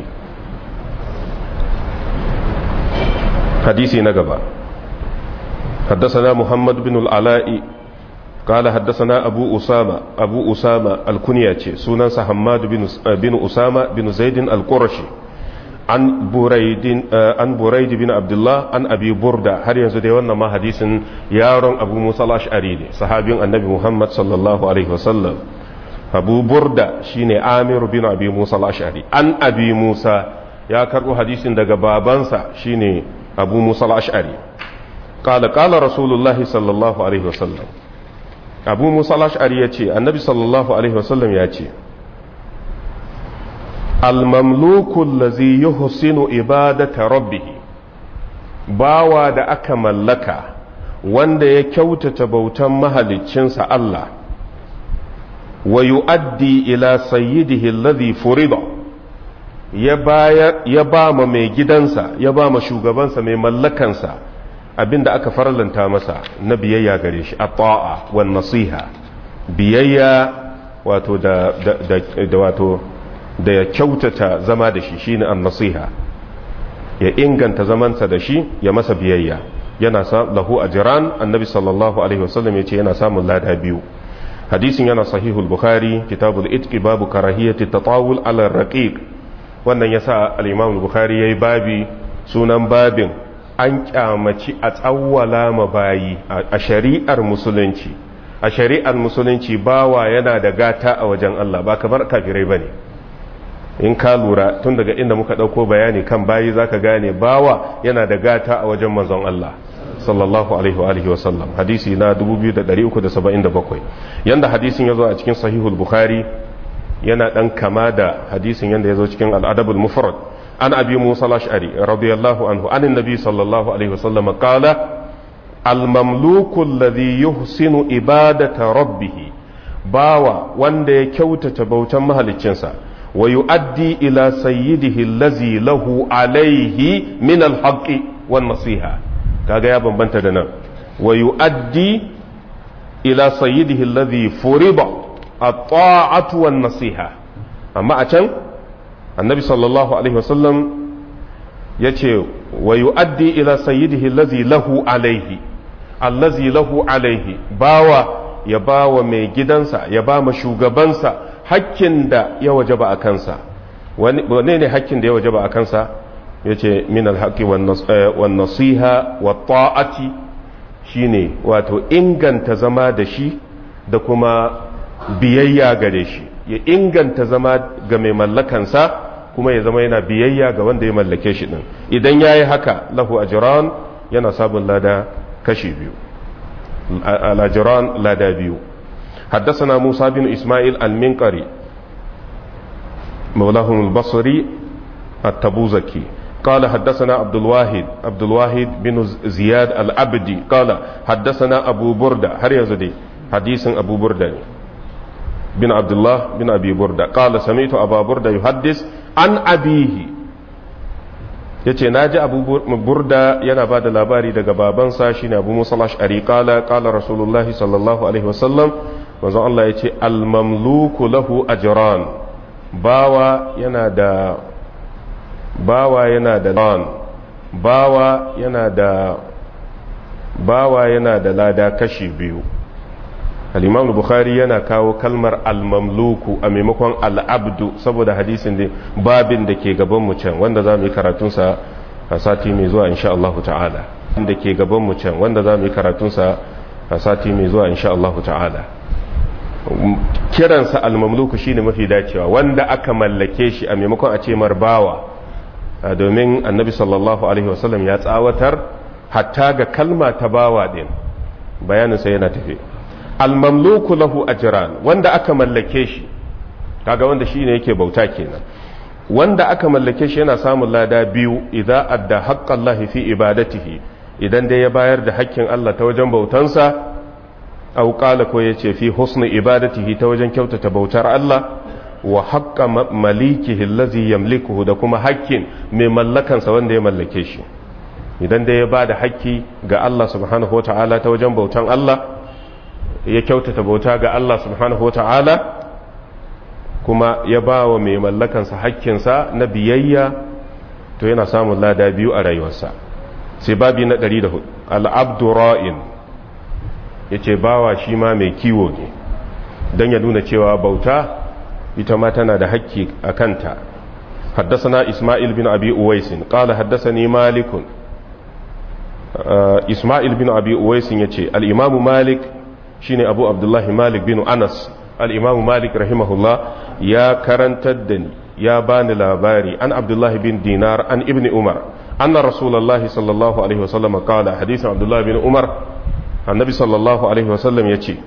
hadisi na gaba حدثنا محمد بن العلاء قال حدثنا أبو أسامة أبو أسامة الكنية سنن حماد بن بن أسامة بن زيد القرشي عن بريد عن بريد بن عبد الله عن أبي بردة هل ينزل wannan ma hadisin yaron Abu Musa al-Ash'ari ne sahabin Annabi Muhammad sallallahu alaihi wasallam. Abu Burda shine Amir bin Abi Musa al-Ash'ari an Abi Musa ya karbo hadisin daga babansa shine Abu Musa al-Ash'ari qala qala Rasulullahi sallallahu alaihi wasallam. Abu Musa al-Ash'ari yace Annabi sallallahu alaihi wasallam yace al-mamluku allazi yuhsinu ibadata rabbih bawa da aka mallaka wanda ya kyautata bautan mahaliccinsa Allah wa yu'addi ila sayyidihi allazi furida ya bayar ya ba ma mai gidansa ya ba ma shugabansa mai mallakansa abinda aka farlanta masa na biyayya gare shi at-ta'a wan nasiha biyayya wato da da wato da ya kyautata zama da shi shine an-nasiha ya inganta zamansa da shi ya masa biyayya yana sa lahu ajran annabi sallallahu alaihi wasallam yace yana samun lada biyu. hadisin yana sahihul bukhari kitabul itqi babu karahiyati tatawul ala raqiq wannan yasa al-imam al-bukhari yayi babi sunan babin an kyamaci a tsawwala mabayi a shari'ar musulunci a shari'ar musulunci bawa yana da gata a wajen Allah ba kamar kafirai bane. in ka lura tun daga inda muka dauko bayani kan bayi zaka gane bawa yana da gata a wajen manzon Allah sallallahu alaihi wa alihi wa sallam. hadisi na dubu biyu da ɗari uku da saba'in da bakwai yanda hadisin yazo a cikin sahihul bukhari yana dan kama da hadisin yanda yazo cikin al-adabul mufrad an abi musa al-ash'ari radiyallahu anhu anin nabi sallallahu alaihi wa sallam qala al-mamluku alladhi yuhsinu ibadata rabbih bawa wanda ya kyautata bautan mahaliccinsa wa yu'addi ila sayyidihi allazi lahu alayhi min al-haqqi wan nasiha kaga ya bambanta da nan wa yu'addi ila sayyidihi allazi furida at-ta'atu wan nasiha amma a can annabi sallallahu alaihi wasallam yace wa yu'addi ila sayyidihi allazi lahu alayhi allazi lahu alayhi bawa ya bawa mai gidansa ya ba ma shugabansa hakkin da ya wajaba a kansa. wane ne hakkin da ya wajaba a kansa yace min alhaqi wan nasiha wat ta'ati shine wato inganta zama da shi da kuma biyayya gare shi ya inganta zama ga mai mallakansa kuma ya zama yana biyayya ga wanda ya mallake shi din idan yayi haka lahu ajran yana sabon lada kashi biyu al-ajran lada biyu. حدثنا موسى بن إسماعيل المنقري مولاهم البصري التبوزكي قال حدثنا عبد الواحد عبد الواحد بن زياد العبدي قال حدثنا أبو بردة هل يزدي حديث أبو بردة بن عبد الله بن أبي بردة قال سمعت أبا بردة يحدث عن أبيه yace naji Abu Burda yana bada labari daga babansa shine Abu Musa al-Ash'ari qala qala Rasulullahi sallallahu alaihi wasallam manzo Allah yace al-mamluku lahu ajran bawa yana da bawa yana da lan bawa yana da bawa yana da lada kashi biyu. al-Imam Bukhari yana kawo kalmar al-mamluku a maimakon al-abdu saboda hadisin da babin da ke gaban mu can wanda zamu yi karatun sa a sati mai zuwa insha Allah ta'ala da ke gaban mu can wanda zamu yi karatun sa a sati mai zuwa insha Allah ta'ala. kiransa al-mamluku shine mafi dacewa wanda aka mallake shi a maimakon a ce marbawa domin annabi sallallahu alaihi wasallam ya tsawatar hatta ga kalma ta bawa din bayanin sa yana tafe. al-mamluku lahu ajran wanda aka mallake shi kaga wanda shine yake bauta kenan wanda aka mallake shi yana samun lada biyu idan adda haqqallahi fi ibadatihi idan dai ya bayar da haƙƙin Allah ta wajen bautansa aw qala ko yace fi husni ibadatihi ta wajen kyautata bautar Allah wa haqqa malikihi allazi yamlikuhu da kuma haƙƙin mai mallakansa wanda ya mallake shi idan dai ya bada haƙƙi ga Allah subhanahu wataala ta wajen bautan Allah ya kyautata bauta ga Allah subhanahu wata'ala kuma ya ba wa mai mallakansa hakkinsa na biyayya to yana samun lada biyu a rayuwarsa. sai babi na ɗari da hudu al'abdu ra'in ya ce bawa shi ma mai kiwo ne don ya nuna cewa bauta ita ma tana da hakki a kanta. حدثنا إسماعيل بن أبي أويس قال حدثني مالك إسماعيل بن أبي أويس يتي الإمام مالك شيني أبو عبد الله مالك بن أنس الإمام مالك رحمه الله يا كرنت الدني يا بان لاباري عن عبد الله بن دينار عن ابن عمر أن رسول الله صلى الله عليه وسلم قال حديث عبد الله بن عمر النبي صلى الله عليه وسلم يتي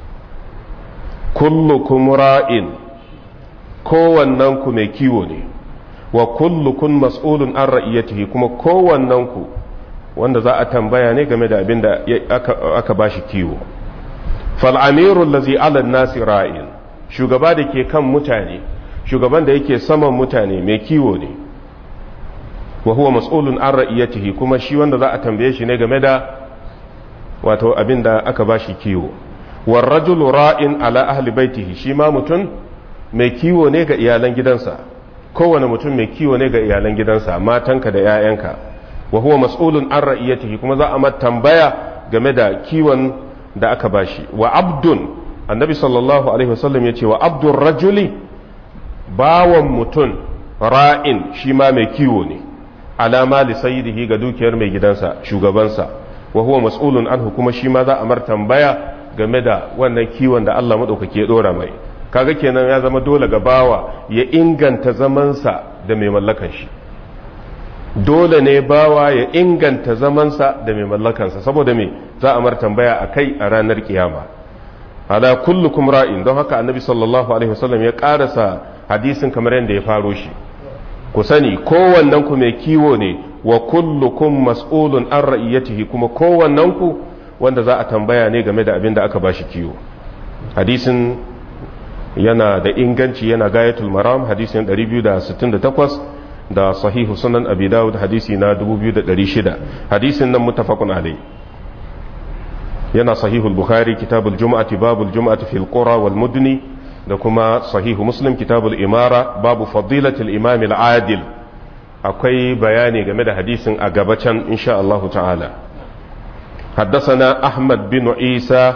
كلكم راء كوننكم ميكيوني wa kullukun mas'ulun an ra'iyatihi kuma kowannenku wanda za a tambaya ne game da abin da aka, aka bashi kiwo. fal amirul ladzi ala an-nasi ra'in shugaba da ke kan mutane shugaban da yake saman mutane mai kiwo ne wa huwa mas'ulun an ra'iyatihi kuma shi wanda za a tambaye shi ne game da wato abin da aka bashi kiwo. war rajulu ra'in ala ahli baitihi shi ma mutum mai kiwo ne ga iyalan gidansa kowane mutum mai kiwo ne ga iyalan gidansa matanka da 'ya'yanka wa huwa mas'ulun an ra'iyatihi kuma za a mata tambaya game da kiwon da aka bashi. wa abdun annabi sallallahu alaihi wasallam yace wa abdur rajuli bawan mutum ra'in shi ma mai kiwo ne alama li sayyidihi ga dukiyar mai gidansa shugabansa wa huwa mas'ulun anhu kuma shi ma za a mata tambaya game da wannan kiwon da Allah madaukake ya dora mai. kaga kenan ya zama dole ga bawa ya inganta zamansa da mai mallakan shi dole ne bawa ya inganta zamansa da mai mallakansa saboda me za a mar tambaya akai a ranar kiyama. ala kullukum ra'in don haka annabi sallallahu alaihi wasallam ya karasa hadisin kamar yadda ya faro shi ku sani kowannen ku mai kiwo ne wa kullukum mas'ulun an ra'iyatihi kuma kowannen ku wanda za a tambaya ne game da abin da aka bashi kiwo. hadisin yana da inganci yana gayatul maram hadisin ɗari biyu da sittin da takwas da sahihu sunan abi dawud hadisi na dubu biyu da ɗari shida hadisin nan muttafaqun alai yana sahihul bukhari kitabul jumu'ati babul jumu'ati fil qura wal mudni da kuma sahihu muslim kitabul imara babu fadilatul imam al adil akwai bayani game da hadisin a gaba can insha Allah ta'ala. حدثنا أحمد بن عيسى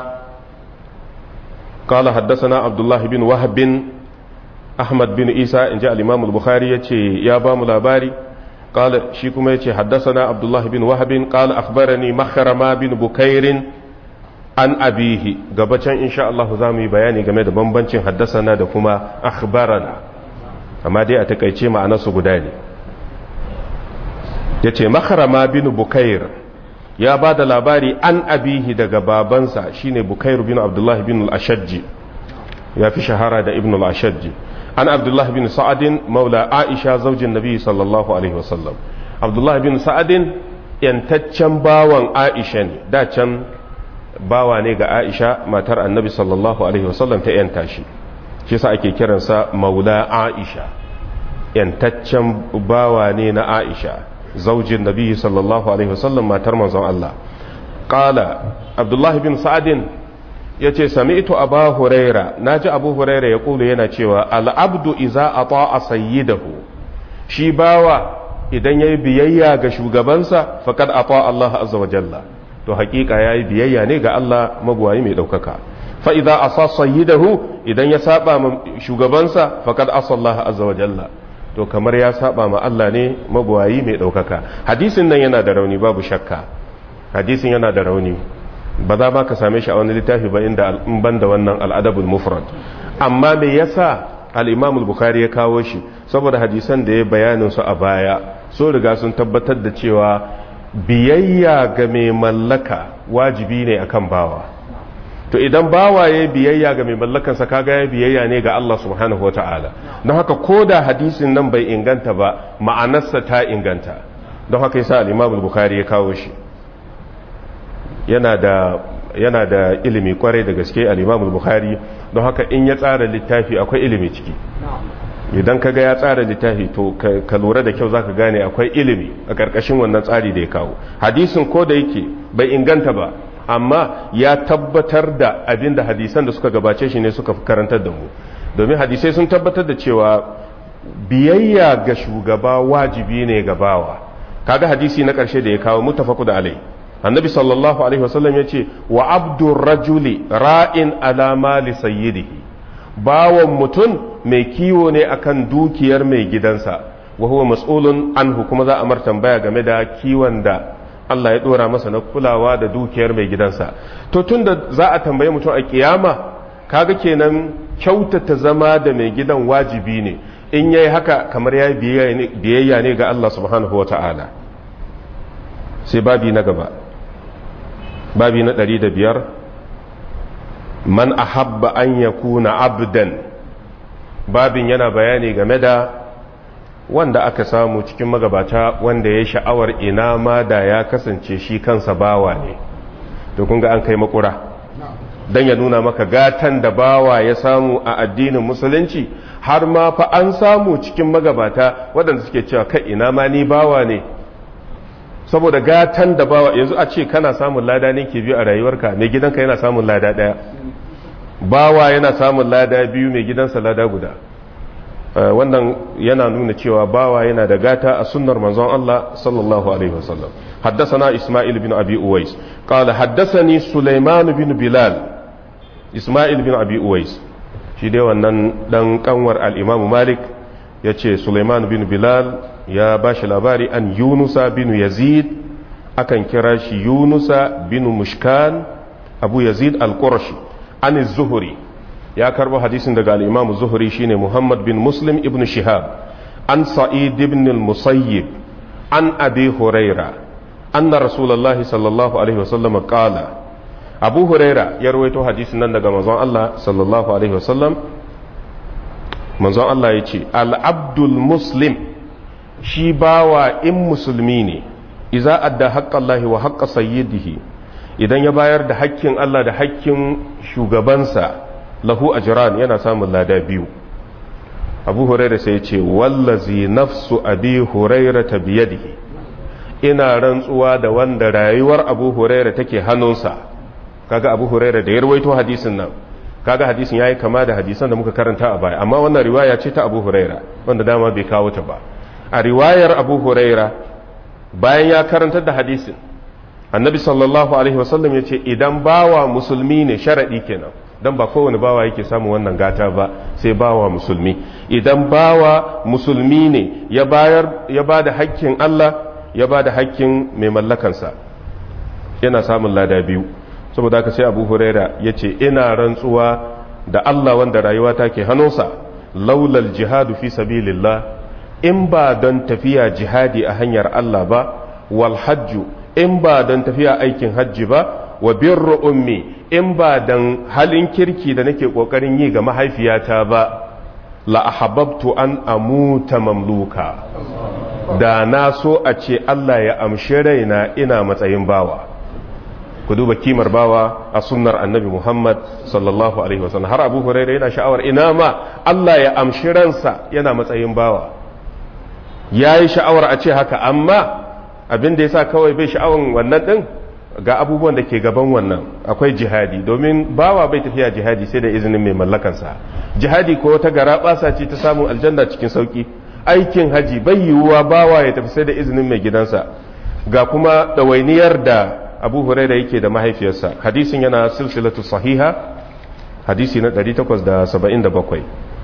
قال حدثنا عبد الله بن وهب أحمد بن عيسى إن جاء الإمام البخاري يتي يا بام الأباري قال شيكم يتي حدثنا عبد الله بن وهب قال أخبرني مخرما بن بكير عن أبيه قبتشان إن شاء الله زامي بياني قمد بمبنشن حدثنا دكما أخبرنا أما دي أتكيتي مع نسو قداني يتي مخرما بن بكير ya ba da labari an abihi daga babansa shine bukairu bin abdullahi bin al-ashajji ya fi shahara da ibn al-ashajji an abdullahi bin sa'adin maula aisha zaujin nabi sallallahu alaihi wasallam. abdullahi bin sa'adin yantaccen bawan aisha ne da can bawa ne ga aisha matar annabi sallallahu alaihi wasallam ta yanta shi shi sa ake kiransa maula aisha yantaccen bawa ne na aisha zaujin nabi sallallahu alaihi wasallam matar manzon Allah. qala abdullah bin sa'adin yace sami'tu abu huraira naji abu huraira ya kulu yana cewa al-abdu iza ata'a sayyidahu shi bawa idan yayi biyayya ga shugabansa faqad ata'a Allah azza wa jalla to hakika yayi biyayya ne ga Allah magwayi mai daukaka. fa idza asa sayyidahu idan ya saba shugabansa faqad asa Allah azza wa jalla to kamar ya saba ma Allah ne magwayi mai ɗaukaka. hadisin nan yana da rauni babu shakka hadisin yana da rauni ba za ba ka same shi a wani littafi ba inda in ban da wannan al'adabul mufrad amma me yasa al-imam al-bukhari ya kawo shi saboda hadisan da ya bayanin su a baya so riga sun tabbatar da cewa biyayya ga mai mallaka wajibi ne akan bawa. to idan bawa ya biyayya ga mai mallakansa kaga ya biyayya ne ga Allah subhanahu wa ta'ala don haka ko da hadisin nan bai inganta ba ma'anarsa ta inganta don haka yasa al-Imam al-Bukhari ya kawo shi yana da yana da ilimi kwarai da gaske al-Imam al-Bukhari don haka in ya tsara littafi akwai ilimi ciki idan kaga ya tsara littafi to ka lura da kyau zaka gane akwai ilimi a karkashin wannan tsari da ya kawo. hadisin ko da yake bai inganta ba amma ya tabbatar da abin da hadisan da suka gabace shi ne suka karantar da mu domin hadisai sun tabbatar da cewa biyayya ga shugaba wajibi ne ga bawa kaga hadisi na ƙarshe da ya kawo muttafaqu da alai annabi sallallahu alaihi wasallam ya ce wa abdur rajuli ra'in ala mali sayyidihi bawan mutum mai kiwo ne akan dukiyar mai gidansa wa huwa mas'ulun anhu kuma za a mar tambaya game da kiwon da Allah ya dora masa na kulawa da dukiyar mai gidansa to tunda za a tambaye mutum a kiyama kaga kenan kyautata zama da mai gidan wajibi ne in yayi haka kamar yayi biyayya ne ga Allah subhanahu wata'ala sai babi na gaba babi na ɗari da biyar man ahabba an yakuna abdan babin yana bayani game da wanda aka samu cikin magabata wanda ya sha'awar ina ma da ya kasance shi kansa bawa ne to kun ga an kai makura dan ya nuna maka gatan da bawa ya samu a addinin musulunci har ma fa an samu cikin magabata waɗanda suke cewa kai ina ma ni bawa ne saboda gatan da bawa yanzu a ce kana samun lada ne ke biyu a rayuwarka mai gidanka yana samun lada ɗaya bawa yana samun lada biyu mai gidansa lada guda wannan yana nuna cewa bawa yana da gata a sunnar manzon Allah sallallahu alaihi wasallam haddathana Isma'il bin Abi Uwais qala haddathani Sulaiman bin Bilal Isma'il bin Abi Uwais shi dai wannan dan kanwar al-Imam Malik yace Sulaiman bin Bilal ya bashi labari an Yunusa bin Yazid akan kira shi Yunusa bin Mushkan Abu Yazid al-Qurashi an az-Zuhri ya karbo hadisin daga al-Imam Zuhri shine Muhammad bin Muslim ibn Shihab an Sa'id ibn al-Musayyib an Abi Huraira anna Rasulullahi sallallahu alaihi wasallam qala Abu Huraira ya rawaito hadisin nan daga manzon Allah sallallahu alaihi wasallam manzon Allah yace al-abdul muslim shi bawa in musulmi ne idza adda haqqallahi wa haqqa sayyidihi idan ya bayar da hakkin Allah da hakkin shugabansa lahu ajran yana samun lada biyu Abu Huraira sai ya ce wallazi nafsu Abi Huraira ta biyadihi ina rantsuwa da wanda rayuwar Abu Huraira take hannunsa kaga Abu Huraira da ya rawaito hadisin nan kaga hadisin yayi kama da hadisan da muka karanta a baya amma wannan riwaya ce ta Abu Huraira wanda dama bai kawo ta ba a riwayar Abu Huraira bayan ya karantar da hadisin annabi sallallahu alaihi wasallam ya ce idan bawa musulmi ne sharadi kenan dan ba kowane bawa yake samu wannan gata ba sai bawa musulmi idan bawa musulmi ne ya bayar ya bada hakkin Allah ya bada hakkin mai mallakansa yana samun lada biyu saboda haka sai Abu Huraira yace ina rantsuwa da Allah wanda rayuwa take hannunsa laulal jihadu fi sabilillah in ba don tafiya jihadi a hanyar Allah ba wal hajju in ba don tafiya aikin hajji ba wa birru ummi in ba don halin kirki da nake kokarin yi ga mahaifiyata ba la ahabbtu an amuta mamluka da na so a ce Allah ya amshi raina ina matsayin bawa ku duba kimar bawa a sunnar annabi Muhammad sallallahu alaihi wasallam har Abu Hurairah yana sha'awar ina ma Allah ya amshi ransa yana matsayin bawa yayi sha'awar a ce haka amma abin da yasa kawai bai sha'awan wannan din ga abubuwan da ke gaban wannan akwai jihadi domin bawa bai tafiya jihadi sai da izinin mai mallakansa jihadi ko wata gara basa ce ta samun aljanna cikin sauki aikin haji bai yiwuwa bawa ya tafi sai da izinin mai gidansa ga kuma ɗawainiyar da Abu Huraira yake da mahaifiyarsa hadisin yana silsilatu sahiha hadisi na ɗari takwas da saba'in da bakwai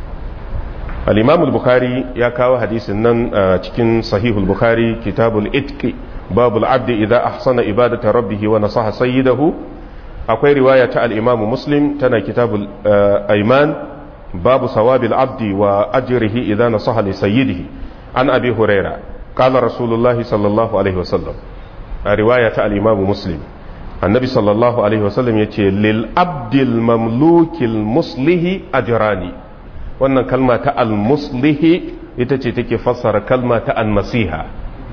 al-Imam al-Bukhari ya kawo hadisin nan cikin sahihul Bukhari kitabul itqi babul abdi idza ahsana ibadata rabbih wa nasaha sayyidahu akwai riwaya ta al-Imam Muslim tana kitabul ayman babu sawabil abdi wa ajrihi idza nasaha li sayyidihi an Abi Huraira qala rasulullahi sallallahu alaihi wasallam a riwaya ta al-Imam Muslim annabi sallallahu alaihi wasallam yace lil abdil mamlukil muslihi ajrani wannan kalma ta al-muslihi ita ce take fassara kalma ta al-masiha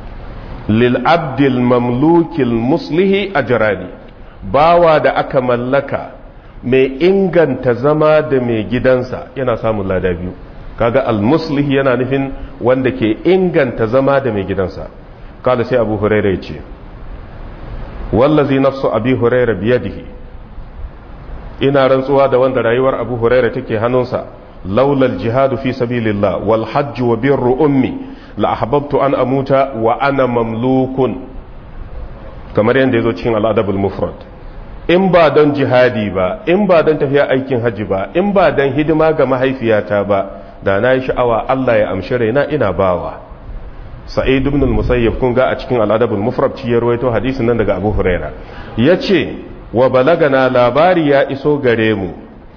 lil abdil mamlukil muslihi ajrani bawa da aka mallaka mai inganta zama da mai gidansa yana samun lada biyu kaga al-muslihi yana nufin wanda ke inganta zama da mai gidansa kada sai Abu Hurairah yace wallazi nafsu abi huraira biyadihi ina rantsuwa da wanda rayuwar abu huraira take hannunsa laulal jihadu fi sabilillah wal hajj wa birru ummi la ahbabtu an amuta wa ana mamlukun kamar yadda yazo cikin al-adabul mufrad in ba don jihadi ba in ba don tafiya aikin haji ba in ba don hidima ga mahaifiyata ba da na yi sha'awa Allah ya amshi raina ina bawa sa'id ibn al-musayyib kun ga a cikin al-adabul mufrad ci ya rawaito hadisin nan daga Abu Huraira yace wa balagana labari ya iso gare mu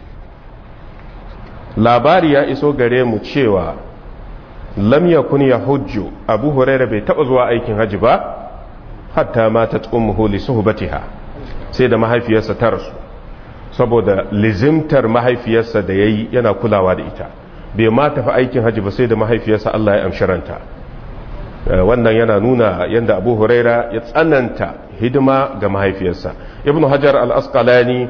labari ya iso gare mu cewa lam yakun yahujju Abu Huraira bai taba zuwa aikin haji ba hatta matat ummuhu li suhbatiha sai da mahaifiyarsa ta rasu saboda lizimtar mahaifiyarsa da yayi yana kulawa da ita bai ma tafi aikin haji ba sai da mahaifiyarsa Allah ya amshiranta wannan yana nuna yadda Abu Huraira ya tsananta hidima ga mahaifiyarsa Ibn Hajar al-Asqalani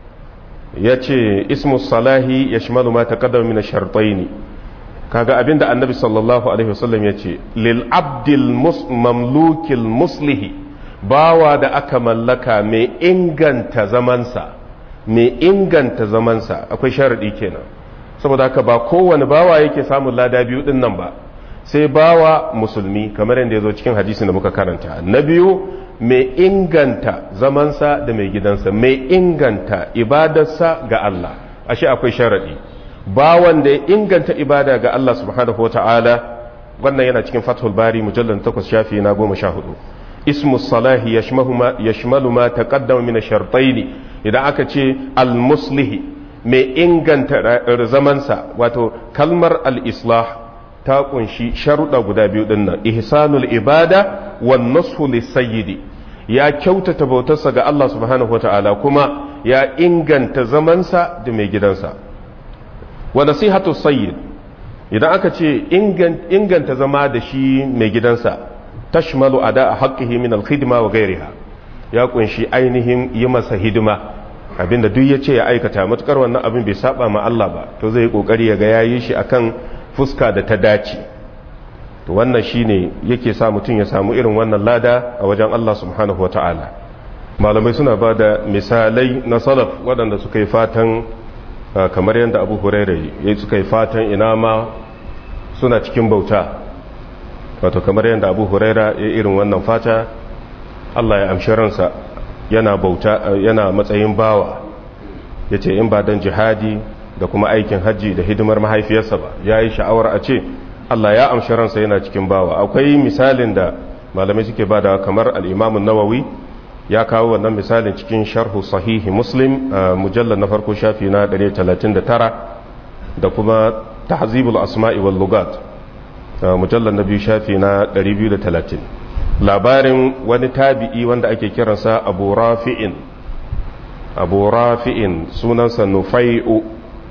yace ismu salahi yashmalu ma taqaddama min ash-shartayn kaga abinda Annabi sallallahu alaihi wasallam yace lil abdil mamlukil muslihi bawa da aka mallaka mai inganta zamansa mai inganta zamansa akwai sharadi kenan saboda haka ba kowane bawa yake samun lada biyu din nan ba sai bawa musulmi kamar yadda ya zo cikin hadisin da muka karanta na biyu mai inganta zamansa da mai gidansa mai inganta ibadarsa ga Allah ashe akwai sharadi bawan da ya inganta ibada ga Allah subhanahu wataala wannan yana cikin Fathul Bari mujallal takwas shafi na goma sha hudu ismu salahi yashmalu ma taqaddama min ash-shartayn idan aka ce al-muslihi mai inganta zamansa wato kalmar al-islah ta kunshi sharuɗa guda biyu din nan ihsanul ibada wan nashu lis-sayyidi ya kyautata bautarsa ga Allah subhanahu wataala kuma ya inganta zamansa da mai gidansa wa nasihatu sayyid idan aka ce inganta zama da shi mai gidansa tashmalu ada haqqihi min al-khidma wa ghayriha ya kunshi ainihin yi masa hidima abinda duk ya ce ya aikata matukar wannan abin bai saba ma Allah ba to zai yi kokari ya ga yayi shi akan fuska da ta dace to wannan shine yake sa mutum ya samu irin wannan lada a wajen Allah subhanahu wataala malamai suna ba da misalai na salaf waɗanda suka yi fatan kamar yadda Abu Hurairah ya suka yi fatan ina ma suna cikin bauta wato kamar yadda Abu Hurairah ya irin wannan fata Allah ya amshi ransa yana bauta yana matsayin bawa yace in ba dan jihadi da kuma aikin hajji da hidimar mahaifiyarsa ba yayi sha'awar a ce Allah ya amshi ransa yana cikin bawa akwai misalin da malamai suke bada kamar al-Imam an-Nawawi ya kawo wannan misalin cikin sharhu sahihi Muslim mujallal na farko shafi na ɗari talatin da tara da kuma tahzibul asma'i wal lugat mujallal na biyu shafi na ɗari biyu da talatin labarin wani tabi'i wanda ake kiransa Abu Rafi'in Abu Rafi'in sunansa Nufai'u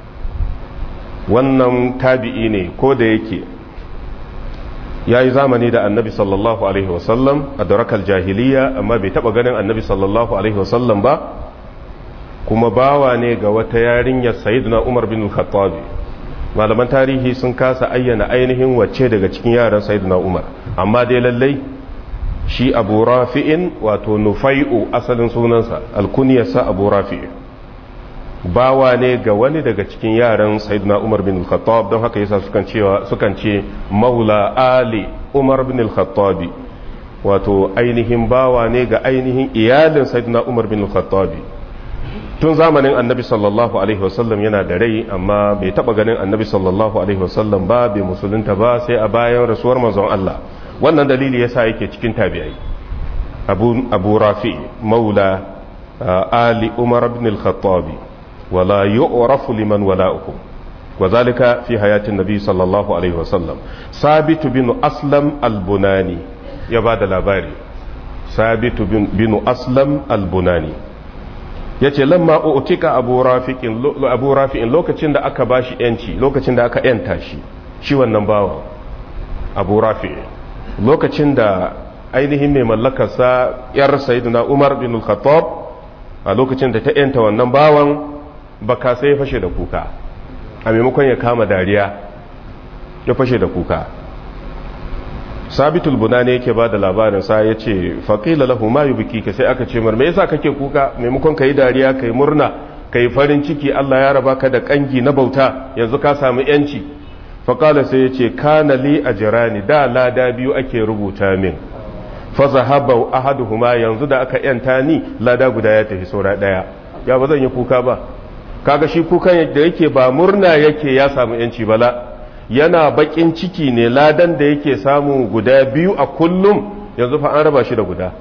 wannan tabi'i ne ko da yake ya yi zamani da annabi sallallahu alaihi wasallam a darakal jahiliya amma bai taba ganin annabi sallallahu alaihi wasallam ba kuma bawa ne ga wata yarinyar sayyidina Umar bin al-Khattab malaman tarihi sun kasa ayyana ainihin wacce daga cikin yaran sayyidina Umar amma dai lallai shi Abu Rafi'in wato Nufai'u asalin sunansa alkuniyarsa Abu Rafi'in bawa ne ga wani daga cikin yaran sayyidina Umar bin al-Khattab don haka yasa sukan cewa sukan ce maula ali Umar bin al-Khattab wato ainihin bawa ne ga ainihin iyalin sayyidina Umar bin al-Khattab tun zamanin annabi sallallahu alaihi wasallam yana da rai amma bai taba ganin annabi sallallahu alaihi wasallam ba bai musulunta ba sai a bayan rasuwar manzon Allah wannan dalili yasa yake cikin tabi'ai abu abu rafi maula ali Umar bin al-Khattab ولا يعرف لمن ولاؤه وذلك في حياة النبي صلى الله عليه وسلم ثابت بن أسلم البناني يبعد الأباري ثابت بن أسلم البناني yace lamma utika abu rafiqin abu rafi'in lokacin da aka bashi yanci lokacin da aka yanta shi shi wannan bawa abu rafi lokacin da ainihin mai mallakarsa yar sayyidina Umar bin al-Khattab a lokacin da ta yanta wannan bawan baka sai ya fashe da kuka a maimakon ya kama dariya ya fashe da kuka sabitul bunani yake ba da labarin sa ya ce faƙila lahu ma yubkika sai aka ce mar me yasa kake kuka maimakon kai dariya kai murna kai farin ciki Allah ya raba ka da kangi na bauta yanzu ka samu yanci faƙala sai ya ce kana li ajrani da lada biyu ake rubuta min fa zahaba ahaduhuma yanzu da aka yanta ni lada guda ya tafi saura daya ya ba zan yi kuka ba kaga shi kukan da yake ba murna yake ya samu yanci bala yana bakin ciki ne ladan da yake samu guda biyu a kullum yanzu fa an raba shi da guda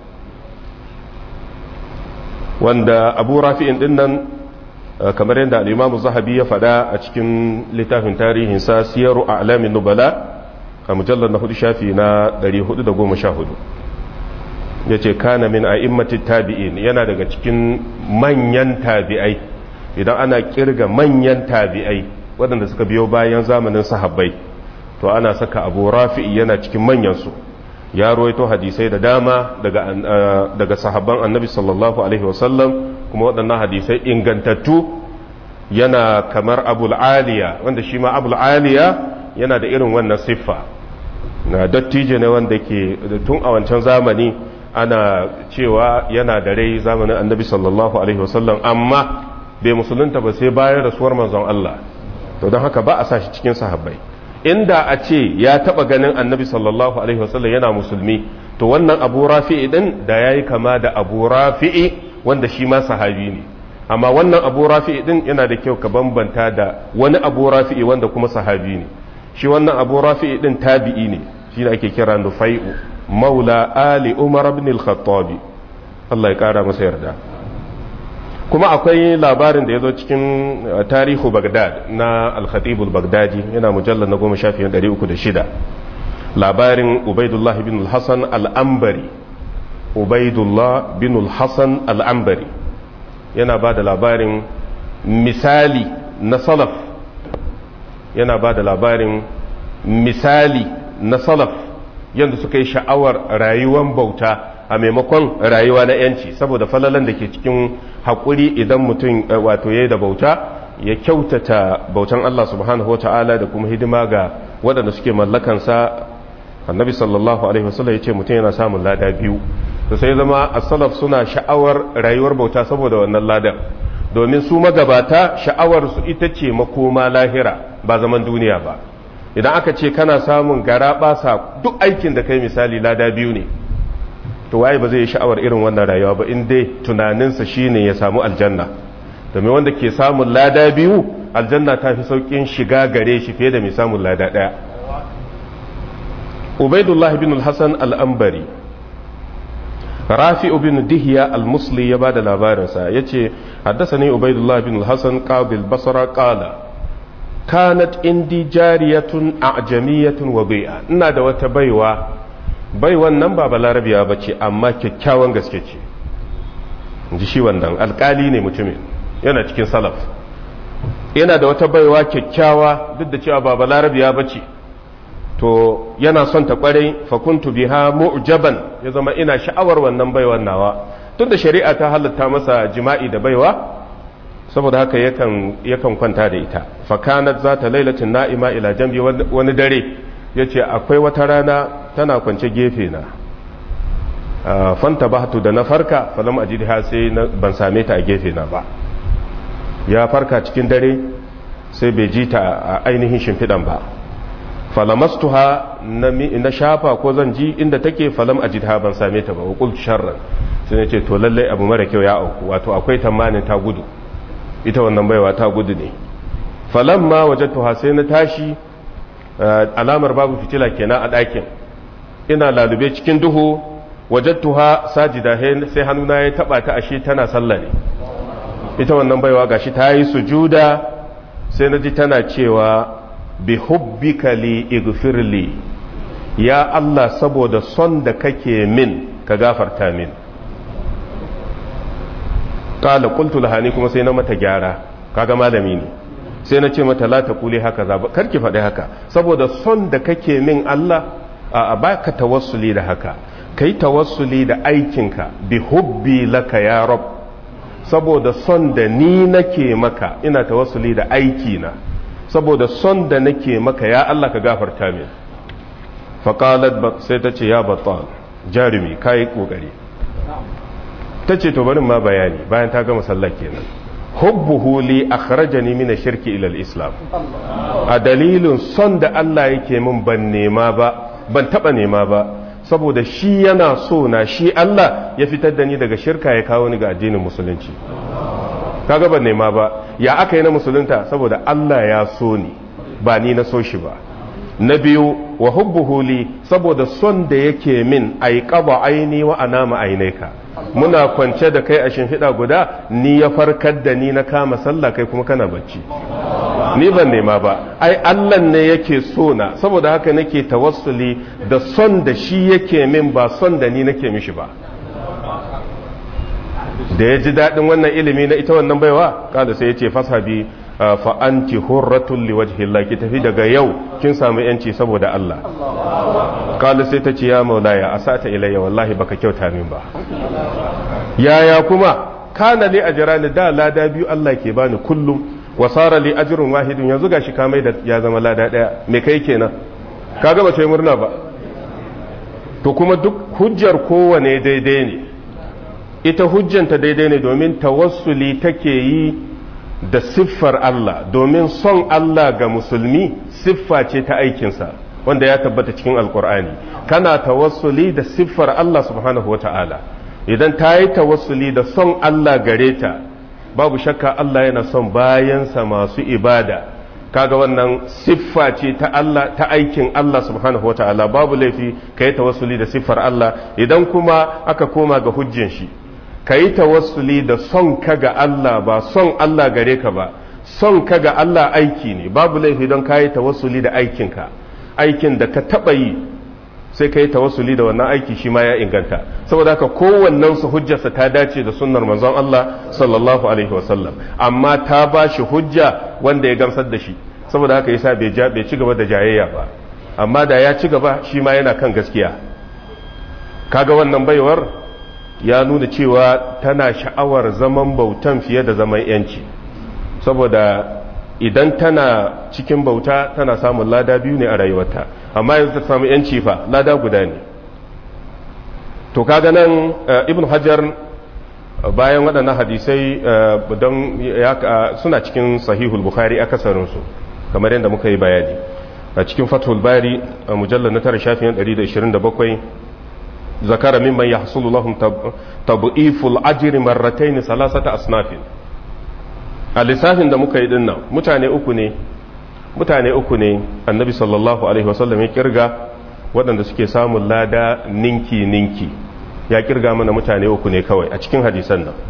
wanda abu rafi'in din nan kamar yadda al-imamu zahabi ya fada a cikin littafin tarihinsa siyaru a'lamin nubala a mujallar na hudu shafi na ɗari hudu da goma sha hudu ya ce kana min a'immatit tabi'in yana daga cikin manyan tabi'ai idan ana kirga manyan tabi'ai waɗanda suka biyo bayan zamanin sahabbai to ana saka abu rafi'i yana cikin manyansu ya ruwaito hadisai da dama daga, daga sahabban annabi sallallahu alaihi wasallam kuma waɗannan hadisai ingantattu yana kamar abul aliya wanda shi ma abul aliya yana da irin wannan siffa na dattijo ne wanda ke tun a wancan zamani ana cewa yana da rai zamanin annabi sallallahu alaihi wasallam amma bai musulunta ba sai bayan rasuwar manzon Allah to don haka ba a sa shi cikin sahabbai inda a ce ya taba ganin annabi sallallahu alaihi wasallam yana musulmi to wannan abu rafi'i din da yayi kama da abu rafi'i wanda shi ma sahabi ne amma wannan abu rafi'i din yana da kyau ka bambanta da wani abu rafi'i wanda kuma sahabi ne shi wannan abu rafi'i din tabi'i ne shi ne ake kira nufai'u maula ali umar ibn al-khattab Allah ya kara masa yarda kuma akwai labarin da ya zo cikin tarihu Baghdad na al-Khatib al-Baghdadi yana mujallar na goma shafi ɗari uku da shida labarin Ubaidullah bin al-Hasan al-Ambari Ubaidullah bin al-Hasan al-Ambari yana ba da labarin misali na salaf yana ba da labarin misali na salaf yadda suka yi sha'awar rayuwar bauta a maimakon rayuwa na yanci saboda falalan da ke cikin haƙuri idan mutum wato ya yi da bauta ya kyautata bautan Allah subhanahu wata'ala da kuma hidima ga waɗanda suke mallakansa annabi sallallahu alaihi wasallam ya ce mutum yana samun lada biyu da sai zama as-salaf suna sha'awar rayuwar bauta saboda wannan ladan domin su magabata sha'awar su ita ce makoma lahira ba zaman duniya ba idan aka ce kana samun gara basa duk aikin da kai misali lada biyu ne to waye ba zai yi sha'awar irin wannan rayuwa ba in dai tunaninsa shine ya samu aljanna domin wanda ke samun lada biyu aljanna ta fi saukin shiga gare shi fiye da mai samun lada daya ubaidullah bin al-hasan al-ambari rafi'u bin dihya al-musli ya bada labarinsa yace haddathani ubaidullah bin al-hasan qadi al-basra qala kanat indi jariyatun a'jamiyatun wadi'a ina da wata baiwa bai wannan ba balarabiya ba ce amma kyakkyawan gaske ce ji shi wannan alkali ne mutumin yana cikin salaf yana da wata baiwa kyakkyawa duk da cewa ba balarabiya ba ce to yana son ta kwarai fakuntu biha mu'jaban ya zama ina sha'awar wannan baiwan nawa tunda shari'a ta halatta masa jima'i da baiwa saboda haka yakan yakan kwanta da ita fakanat zata lailatin na'ima ila jambi wani dare yace akwai wata rana tana kwance gefe na fanta bahtu da na farka falam ajidha sai ban same ta a gefe na ba ya farka cikin dare sai bai ji ta a ainihin shimfidan ba falamastuha na shafa ko zan ji inda take falam ajidha ban same ta ba wa qult sharran sai nace to lalle abu mara kyau ya auku wato akwai tamanin ta gudu ita wannan baiwa ta gudu ne falamma wajadtuha sai na tashi alamar babu fitila kenan a ɗakin ina lalube cikin duhu wajadtuha sajida sai hannuna ya taba ta ashe tana sallah ne ita wannan baiwa gashi ta yi sujuda sai naji tana cewa bi hubbika li ighfirli ya Allah saboda son da kake min ka gafarta min qala qultu laha ni kuma sai na mata gyara kaga malami ne sai na ce mata la taquli haka za karki faɗi haka saboda son da kake min Allah a baka tawassuli da haka kai tawassuli da aikinka bi hubbi laka ya rab saboda son da ni nake maka ina tawassuli da aikina saboda son da nake maka ya Allah ka gafarta min faƙalat sai ta ce ya battal jarumi kayi ƙoƙari ta ce to barin ma bayani bayan ta gama sallah kenan hubbuhu li akhrajani min ash-shirki ila al-islam a dalilin son da Allah yake min ban nema ba ban taba nema ba saboda shi yana so na shi Allah ya fitar da ni daga shirka ya kawo ni ga addinin musulunci kaga ban nema ba ya aka yi na musulunta saboda Allah ya so ni ba ni na so shi ba na biyu wa hubbuhu li saboda son da yake min aiqaba aini wa anama ainaika muna kwance da kai a shimfiɗa guda ni ya farkar da ni na kama sallah kai kuma kana bacci ni ban nema ba ai Allah ne yake so na saboda haka nake tawassuli da son da shi yake min ba son da ni nake mishi ba da ya ji daɗin wannan ilimi na ita wannan baiwa kada sai ya ce fashabi fa anti hurratul liwajhi Allah ki tafi daga yau kin samu yanci saboda Allah kada sai ta ce ya maulaya asata ilayya wallahi baka kyauta min ba yaya kuma kana li ajrani da lada biyu Allah ke bani kullum wa sara li ajrun wahidun yanzu gashi ka mai da ya zama lada daya me kai kenan kaga ba sai murna ba to kuma duk hujjar kowane daidai ne ita hujjanta daidai ne domin tawassuli take yi da siffar Allah domin son Allah ga musulmi siffa ce ta aikinsa wanda ya tabbata cikin alkur'ani kana tawassuli da siffar Allah subhanahu wata'ala idan ta yi tawassuli da son Allah gare ta babu shakka Allah yana son bayansa masu ibada kaga wannan siffa ce ta Allah ta aikin Allah subhanahu wata'ala babu laifi ka yi tawassuli da siffar Allah idan kuma aka koma ga hujjin shi ka yi tawassuli da son ka ga Allah ba son Allah gare ka ba son ka ga Allah aiki ne babu laifi don ka yi tawassuli da aikinka aikin da ka taɓa yi sai ka yi tawassuli da wannan aiki shi ma ya inganta saboda haka kowannen su hujjarsa ta dace da sunnar manzon Allah sallallahu alaihi wasallam amma ta ba shi hujja wanda ya gamsar da shi saboda haka yasa bai ja bai ci gaba da jayayya ba amma da ya ci gaba shi ma yana kan gaskiya kaga wannan baiwar ya nuna cewa tana sha'awar zaman bautan fiye da zaman yanci saboda idan tana cikin bauta tana samun lada biyu ne a rayuwarta amma yanzu ta samu yanci fa lada guda ne to kaga nan ibn hajar bayan waɗannan hadisai don suna cikin sahihul bukhari akasarinsu kamar yadda muka yi bayani a cikin fathul bari a mujallar na tara shafin ɗari da ishirin da bakwai zakara mimman yahsulu lahum tab'iful ajri marratayn salasata asnafin a lissafin da muka yi dinnan mutane uku ne mutane uku ne annabi sallallahu alaihi wasallam ya kirga waɗanda suke samun lada ninki ninki ya kirga mana mutane uku ne kawai a cikin hadisan nan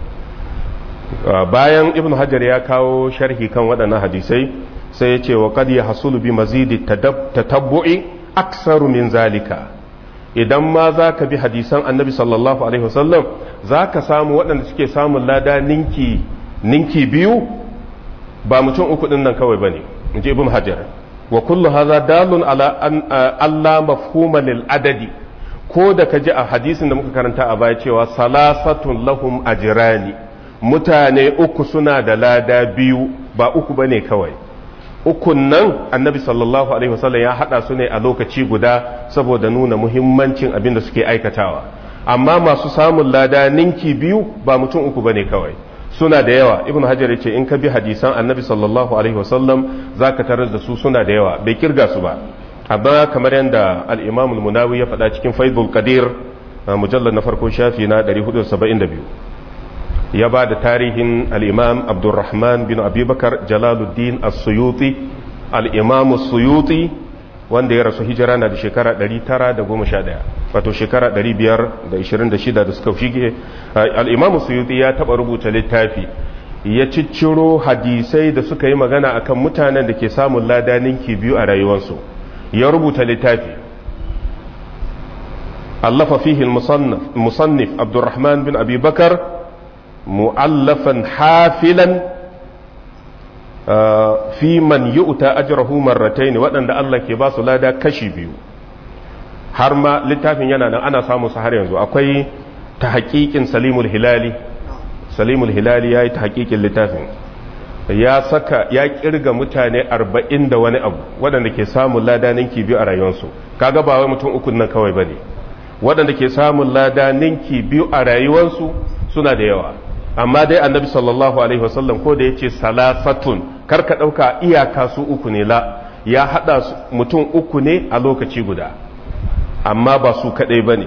bayan ibn hajar ya kawo sharhi kan waɗannan hadisai sai ya ce wa qad yahsulu bi mazidi tatabbu'i aksaru min zalika idan ma za ka bi hadisan annabi sallallahu alaihi wasallam za ka samu waɗanda suke samun lada ninki ninki biyu ba mutum uku ɗin nan kawai ba ne in ji ibn hajar wa kullu haza dalun ala an Allah mafhuma lil adadi ko da ka ji a hadisin da muka karanta a baya cewa salasatun lahum ajrani mutane uku suna da lada biyu ba uku bane kawai ukun nan annabi sallallahu alaihi wasallam ya hada su ne a lokaci guda saboda nuna muhimmancin abin da suke aikatawa amma masu samun lada ninki biyu ba mutum uku bane kawai suna da yawa ibnu hajar yace in ka bi hadisan annabi sallallahu alaihi wasallam zaka tarar da su suna da yawa bai kirga su ba amma kamar yadda al-imam al-munawi ya faɗa cikin faidul qadir mujallad na farko shafi na ɗari hudu da saba'in da biyu ya ba da tarihin al'imam abdurrahman bin abubakar jalaluddin as-suyuti al'imam as-suyuti wanda ya rasu hijira na da shekara ɗari tara da goma sha ɗaya wato shekara ɗari biyar da ishirin da shida da suka shige al'imam as-suyuti ya taɓa rubuta littafi ya cicciro hadisai da suka yi magana akan mutanen da ke samun ladaninki biyu a rayuwarsu ya rubuta littafi allafa fihi al-musannif abdurrahman bin abubakar مؤلفا حافلا في من يؤتى أجره مرتين وأن الله كباس لا دا كشي بيو har ma littafin yana nan ana samun sa har yanzu akwai tahqiqin Salimul Hilali Salimul Hilali yayi tahqiqin littafin ya saka ya kirga mutane arba'in da wani abu waɗanda ke samun lada ninki biyu a rayuwarsu. Kaga ba wai mutum uku nan kawai bane, waɗanda ke samun lada ninki biyu a rayuwarsu suna da yawa. Amma dai annabi sallallahu alaihi wasallam ko da yace salasatun, kar ka ɗauka iyaka su uku ne, la ya haɗa mutum uku ne a lokaci guda, amma ba su kaɗai ba ne.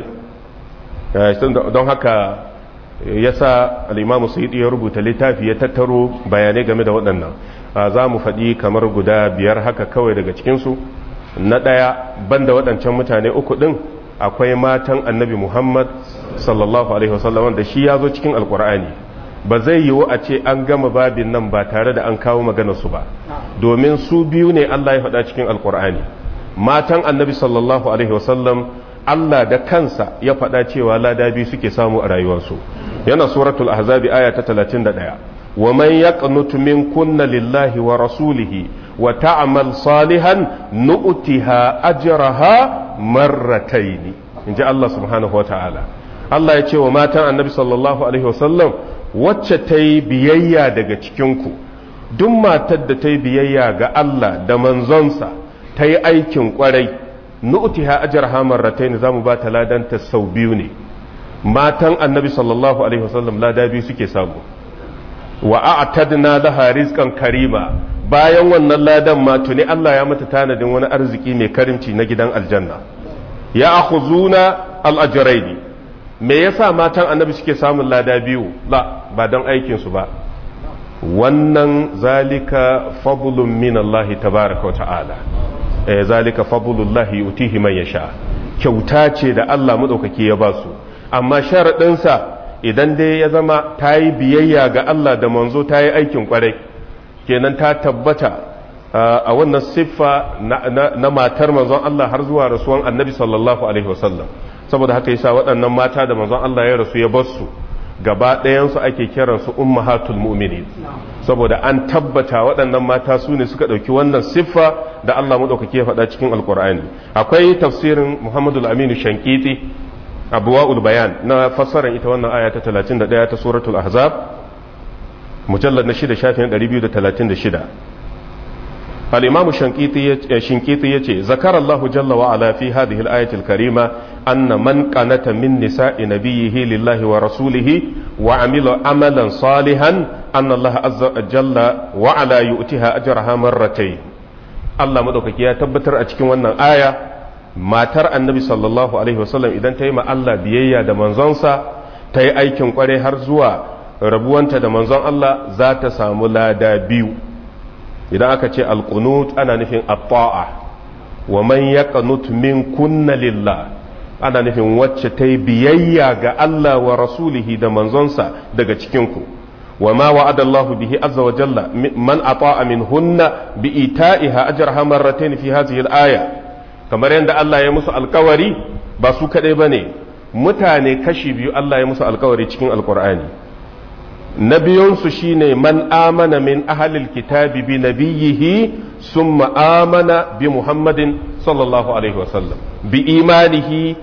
Don haka ya sa al'imamu Sayyidi ya rubuta littafi ya tattaro bayanai game da waɗannan. Za mu faɗi kamar guda biyar haka kawai daga cikinsu. Na ɗaya, banda waɗancan mutane uku ɗin, akwai matan annabi Muhammad sallallahu alaihi wasallam wanda shi ya zo cikin alkur'ani. Ba zai yiwu a ce an gama babin nan ba tare da an kawo maganarsu ba, domin su biyu ne Allah ya faɗa cikin alkur'ani. Matan annabi sallallahu alaihi wasallam Allah da kansa ya faɗa cewa lada biyu suke samu a rayuwarsu. Yana suratul ahzabi aya ta talatin da ɗaya, wa man yaqnutu minkunna lillahi wa rasulihi wa ta'mal salihan nu'tiha ajraha marrataini, inji Allah subhanahu wa ta'ala. Allah ya ce wa matan annabi sallallahu alaihi wasallam, wacce ta yi biyayya daga cikinku, duk matar da ta yi biyayya ga Allah da manzonsa ta yi aikin kwarai, nu'tiha ajraha marratayn, zamu ba ta ladanta sau biyu ne. Matan annabi sallallahu alaihi wasallam lada biyu suke samu. Wa a'tadna laha rizqan karima, bayan wannan ladan ma tuni Allah ya mata tanadin wani arziki mai karimci na gidan aljanna. Ya akhuzuna al-ajrayn, me yasa matan annabi suke samun lada biyu? La, ba don aikinsu ba. Wannan zalika fadlun min Allah tabaraka wa ta'ala, eh zalika fadlullahi yutihi man yasha, kyauta ce da Allah madaukaki ya ba su. Amma sharadin sa idan dai ya zama ta yi biyayya ga Allah da manzo, ta yi aikin kwarai, kenan ta tabbata a wannan siffa na matar manzon Allah har zuwa rasuwan annabi sallallahu alaihi wasallam. Saboda haka yasa waɗannan mata da manzon Allah ya rasu ya bar su, gaba ɗayansu ake kiransu ummahatul mu'minin, saboda an tabbata waɗannan mata su ne suka ɗauki wannan siffa da Allah maɗaukaki ya faɗa cikin alƙur'ani. Akwai tafsirin Muhammadu Aminu Shankiti, Abwaul Bayan, na fassarar ita wannan aya ta talatin da ɗaya ta suratul Ahzab, mujallad na shida shafin ɗari biyu da talatin da shida. الإمام الشنقيطي يتي ذكر الله جل وعلا في هذه الآية الكريمة أن من قنت من نساء نبيه لله ورسوله وعمل عملا صالحا أن الله عز وجل وعلا يؤتيها أجرها مرتين. الله مدوكك يا تبتر أتكين وانا آية ما ترى النبي صلى الله عليه وسلم إذن تيما الله بيئة دا منزنسا تي أيكم قري هرزوا ربوانتا دا منزن الله ذات سامولا دا بيو. Idan aka ce alƙunut ana nufin atta'a, wa man yaqnut min kunna lillah, ana nufin wacce ta yi biyayya ga Allah wa rasulihi da manzonsa daga cikinku. Wa ma wa'ada Allah bihi azza wa jalla man ata'a min hunna bi ita'iha ajraha marratayn fi hadhihi al-aya, kamar yadda Allah ya musu alƙawari, ba su kadai bane, mutane kashi biyu Allah ya musu alƙawari cikin alƙur'ani. Na biyunsu shi ne man amana min ahalil kitabi bi nabiyihi summa amana bi Muhammadin sallallahu alaihi wasallam bi imanihi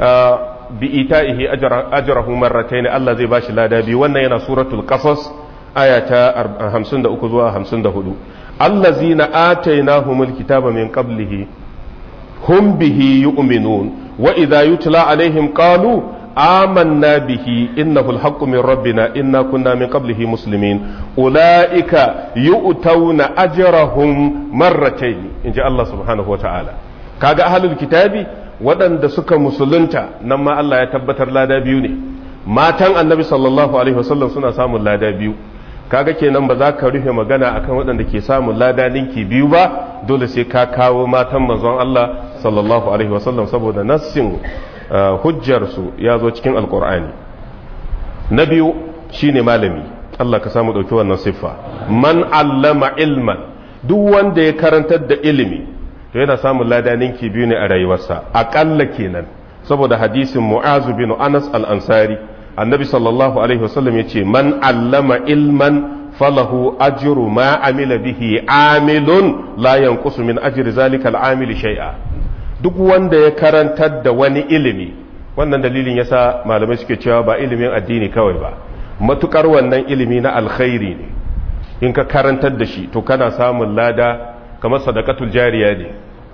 bi ita'ihi ajrahu marratayn, Allah zai bashi lada biyu. Wannan yana suratul qasas aya ta hamsin da uku zuwa hamsin da hudu. allazina atainahumul kitaba min qablihi hum bihi yu'minun wa idha yutla alaihim qalu آمنا به إنه الحق من ربنا إنا كنا من قبله مسلمين أولئك يؤتون أجرهم مرتين إن جاء الله سبحانه وتعالى. كاغا أهل الكتاب ودن دسك مسلمتا نما الله يتبتر لا دابيوني ما تن النبي صلى الله عليه وسلم سنة سام لا دابيو. kaga kenan ba za ka rufe magana akan waɗanda ke samun lada ninki biyu ba, dole sai ka kawo matan manzon Allah sallallahu alaihi wasallam saboda nassin hujjarsu ya zo cikin alkur'ani. Na biyu shine malami, Allah ka samu ɗauki wannan siffa. Man allama ilman, duk wanda ya karantar da ilimi to yana samun lada ninki biyu ne a rayuwarsa aƙalla kenan, saboda hadisin Mu'azu bin Anas al-Ansari, annabi sallallahu alaihi wasallam ya ce man allama ilman falahu ajru ma amila bihi amilun la yanqusu min ajri zalika al-amili shay'a. Duk wanda ya karantar da wani ilimi, wannan dalilin yasa malamai suke cewa ba ilimin addini kawai ba, matukar wannan ilimi na alkhairi ne, in ka karantar da shi to kana samun lada kamar sadaqatul jariya ne.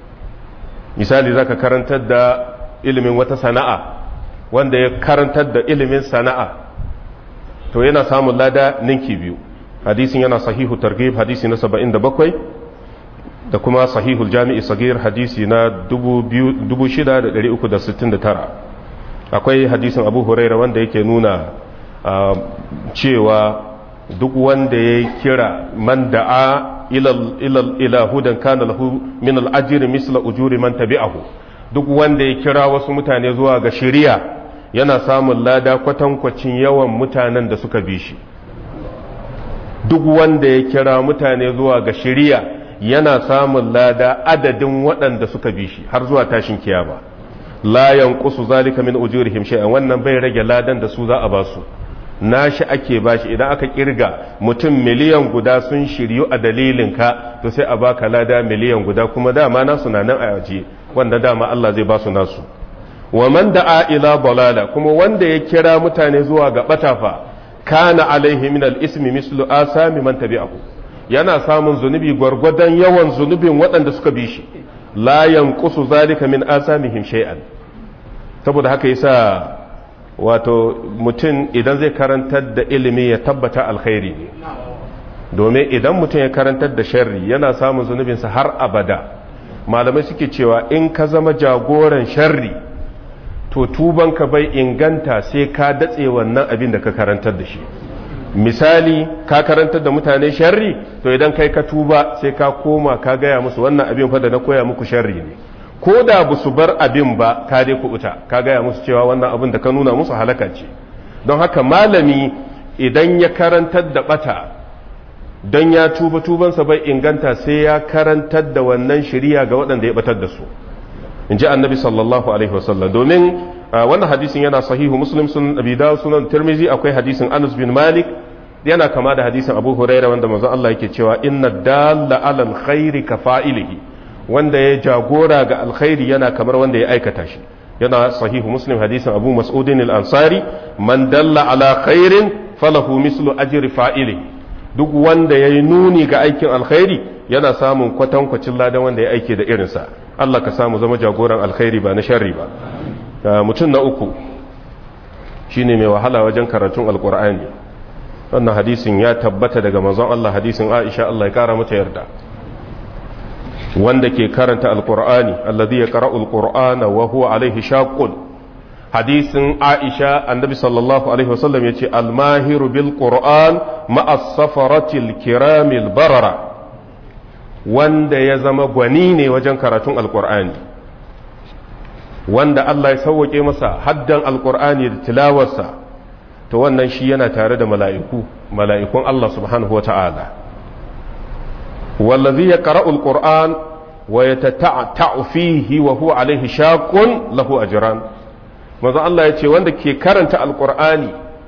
misali zaka karantar da ilimin wata sana'a, wanda ya karantar da ilimin sana'a to yana samun lada ninki biyu. hadisin yana sahihu targhib hadisi na saba'in da bakwai da kuma sahihul jami'i sagir hadisi na dubu shida da ɗari uku da sittin da tara. akwai hadisin abu huraira wanda yake nuna uh, cewa duk wanda ya kira man da'a ila hudan kana lahu min al-ajri misla ujuri man tabi'ahu. duk wanda ya kira wasu mutane zuwa ga shari'a yana samun lada kwatankwacin yawan mutanen da suka bi shi. duk wanda ya kira mutane zuwa ga shari'a yana samun lada adadin waɗanda suka bi shi har zuwa tashin kiyama. la yanqusu zalika min ujurihim shay'an, wannan bai rage ladan da su za a ba su, nashi ake bashi. idan aka kirga mutum miliyan guda sun shiryu a dalilin ka to sai a baka lada miliyan guda, kuma dama nasu na nan a yaje wanda dama Allah zai ba su nasu. wa man da'a ila dalala, kuma wanda ya kira mutane zuwa ga batafa kana alaihi min al-ismi mislu asami man tabi'ahu, yana samun zunubi gwargwadon yawan zunubin waɗanda suka bi shi. la yanqusu zalika min asamihim shay'an. saboda haka yasa wato mutum idan zai karantar da ilimi ya tabbata alkhairi ne, domin idan mutum ya karantar da sharri yana samun zunubinsa har abada. malamai suke cewa in ka zama jagoran sharri to tubanka bai inganta sai ka datse wannan abin da ka karantar da shi. misali ka karantar da mutane sharri, to idan kai ka tuba sai ka koma ka gaya musu wannan abin fa da na koya muku sharri ne, ko da ba su bar abin ba ka dai kubuta, ka gaya musu cewa wannan abin da ka nuna musu halaka ce. don haka malami idan ya karantar da bata don ya tuba tubansa bai inganta sai ya karantar da wannan shari'a ga waɗanda ya batar da su, in ji annabi sallallahu alaihi wasallam. domin wannan hadisin yana sahihu muslim, sun abi dawud, sunan tirmizi. akwai hadisin anas bin malik yana kama da hadisin abu huraira wanda manzon Allah yake cewa inna dalla alal khairi ka fa'ilihi, wanda ya jagora ga alkhairi yana kamar wanda ya aikata shi. yana sahihu muslim hadisin abu mas'udin al-ansari man dalla ala khairin falahu mislu ajri fa'ilihi, duk wanda yayi nuni ga aikin alkhairi yana samun kwatankwacin ladan wanda ya aike da irinsa. Allah ka samu zama jagoran alkhairi ba na sharri ba. mutum na uku shine mai wahala wajen karatun alkur'ani. wannan hadisin ya tabbata daga manzon Allah, hadisin Aisha Allah ya kara mata yarda, wanda ke karanta alkur'ani alladhi yaqra'u alqur'ana wa huwa alayhi shaqqun. hadisin Aisha annabi sallallahu alaihi wasallam yace almahiru bil qur'an ma'a safaratil kiramil barara, wanda ya zama gwani ne wajen karatun alkur'ani, wanda Allah ya sauwake masa haddan alkur'ani da tilawarsa, to wannan shi yana tare da mala'iku mala'ikun Allah subhanahu wata'ala. wallazi yaqra'u alqur'an wa yatata'u fihi wa huwa alayhi shaqqun lahu ajran. manzo Allah yace wanda ke karanta alqur'ani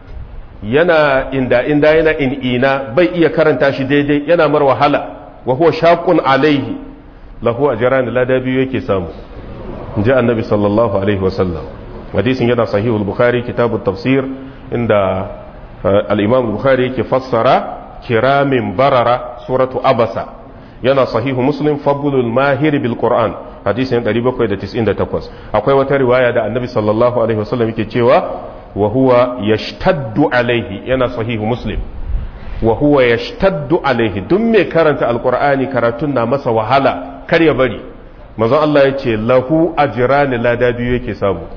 yana inda inda yana in'ina bai iya karanta shi daidai, yana mar wahala, wa huwa shaqqun alayhi lahu ajran, ladabi yake samu, inji annabi sallallahu alaihi wasallam. hadisin yana sahihul bukhari kitabut tafsir, inda al-imam bukhari yake fassara kiramin barara suratu abasa. yana sahihu muslim fadlul mahir bil qur'an hadisin ɗari bakwai da tis'in da takwas. akwai wata riwaya da annabi sallallahu alaihi wasallam yake cewa wa huwa yashtaddu alaihi, yana sahihu muslim, wa huwa yashtaddu alaihi, duk mai karanta alqur'ani karatun na masa wahala kar ya bari. manzon Allah ya ce lahu ajrani, lada biyu yake samu.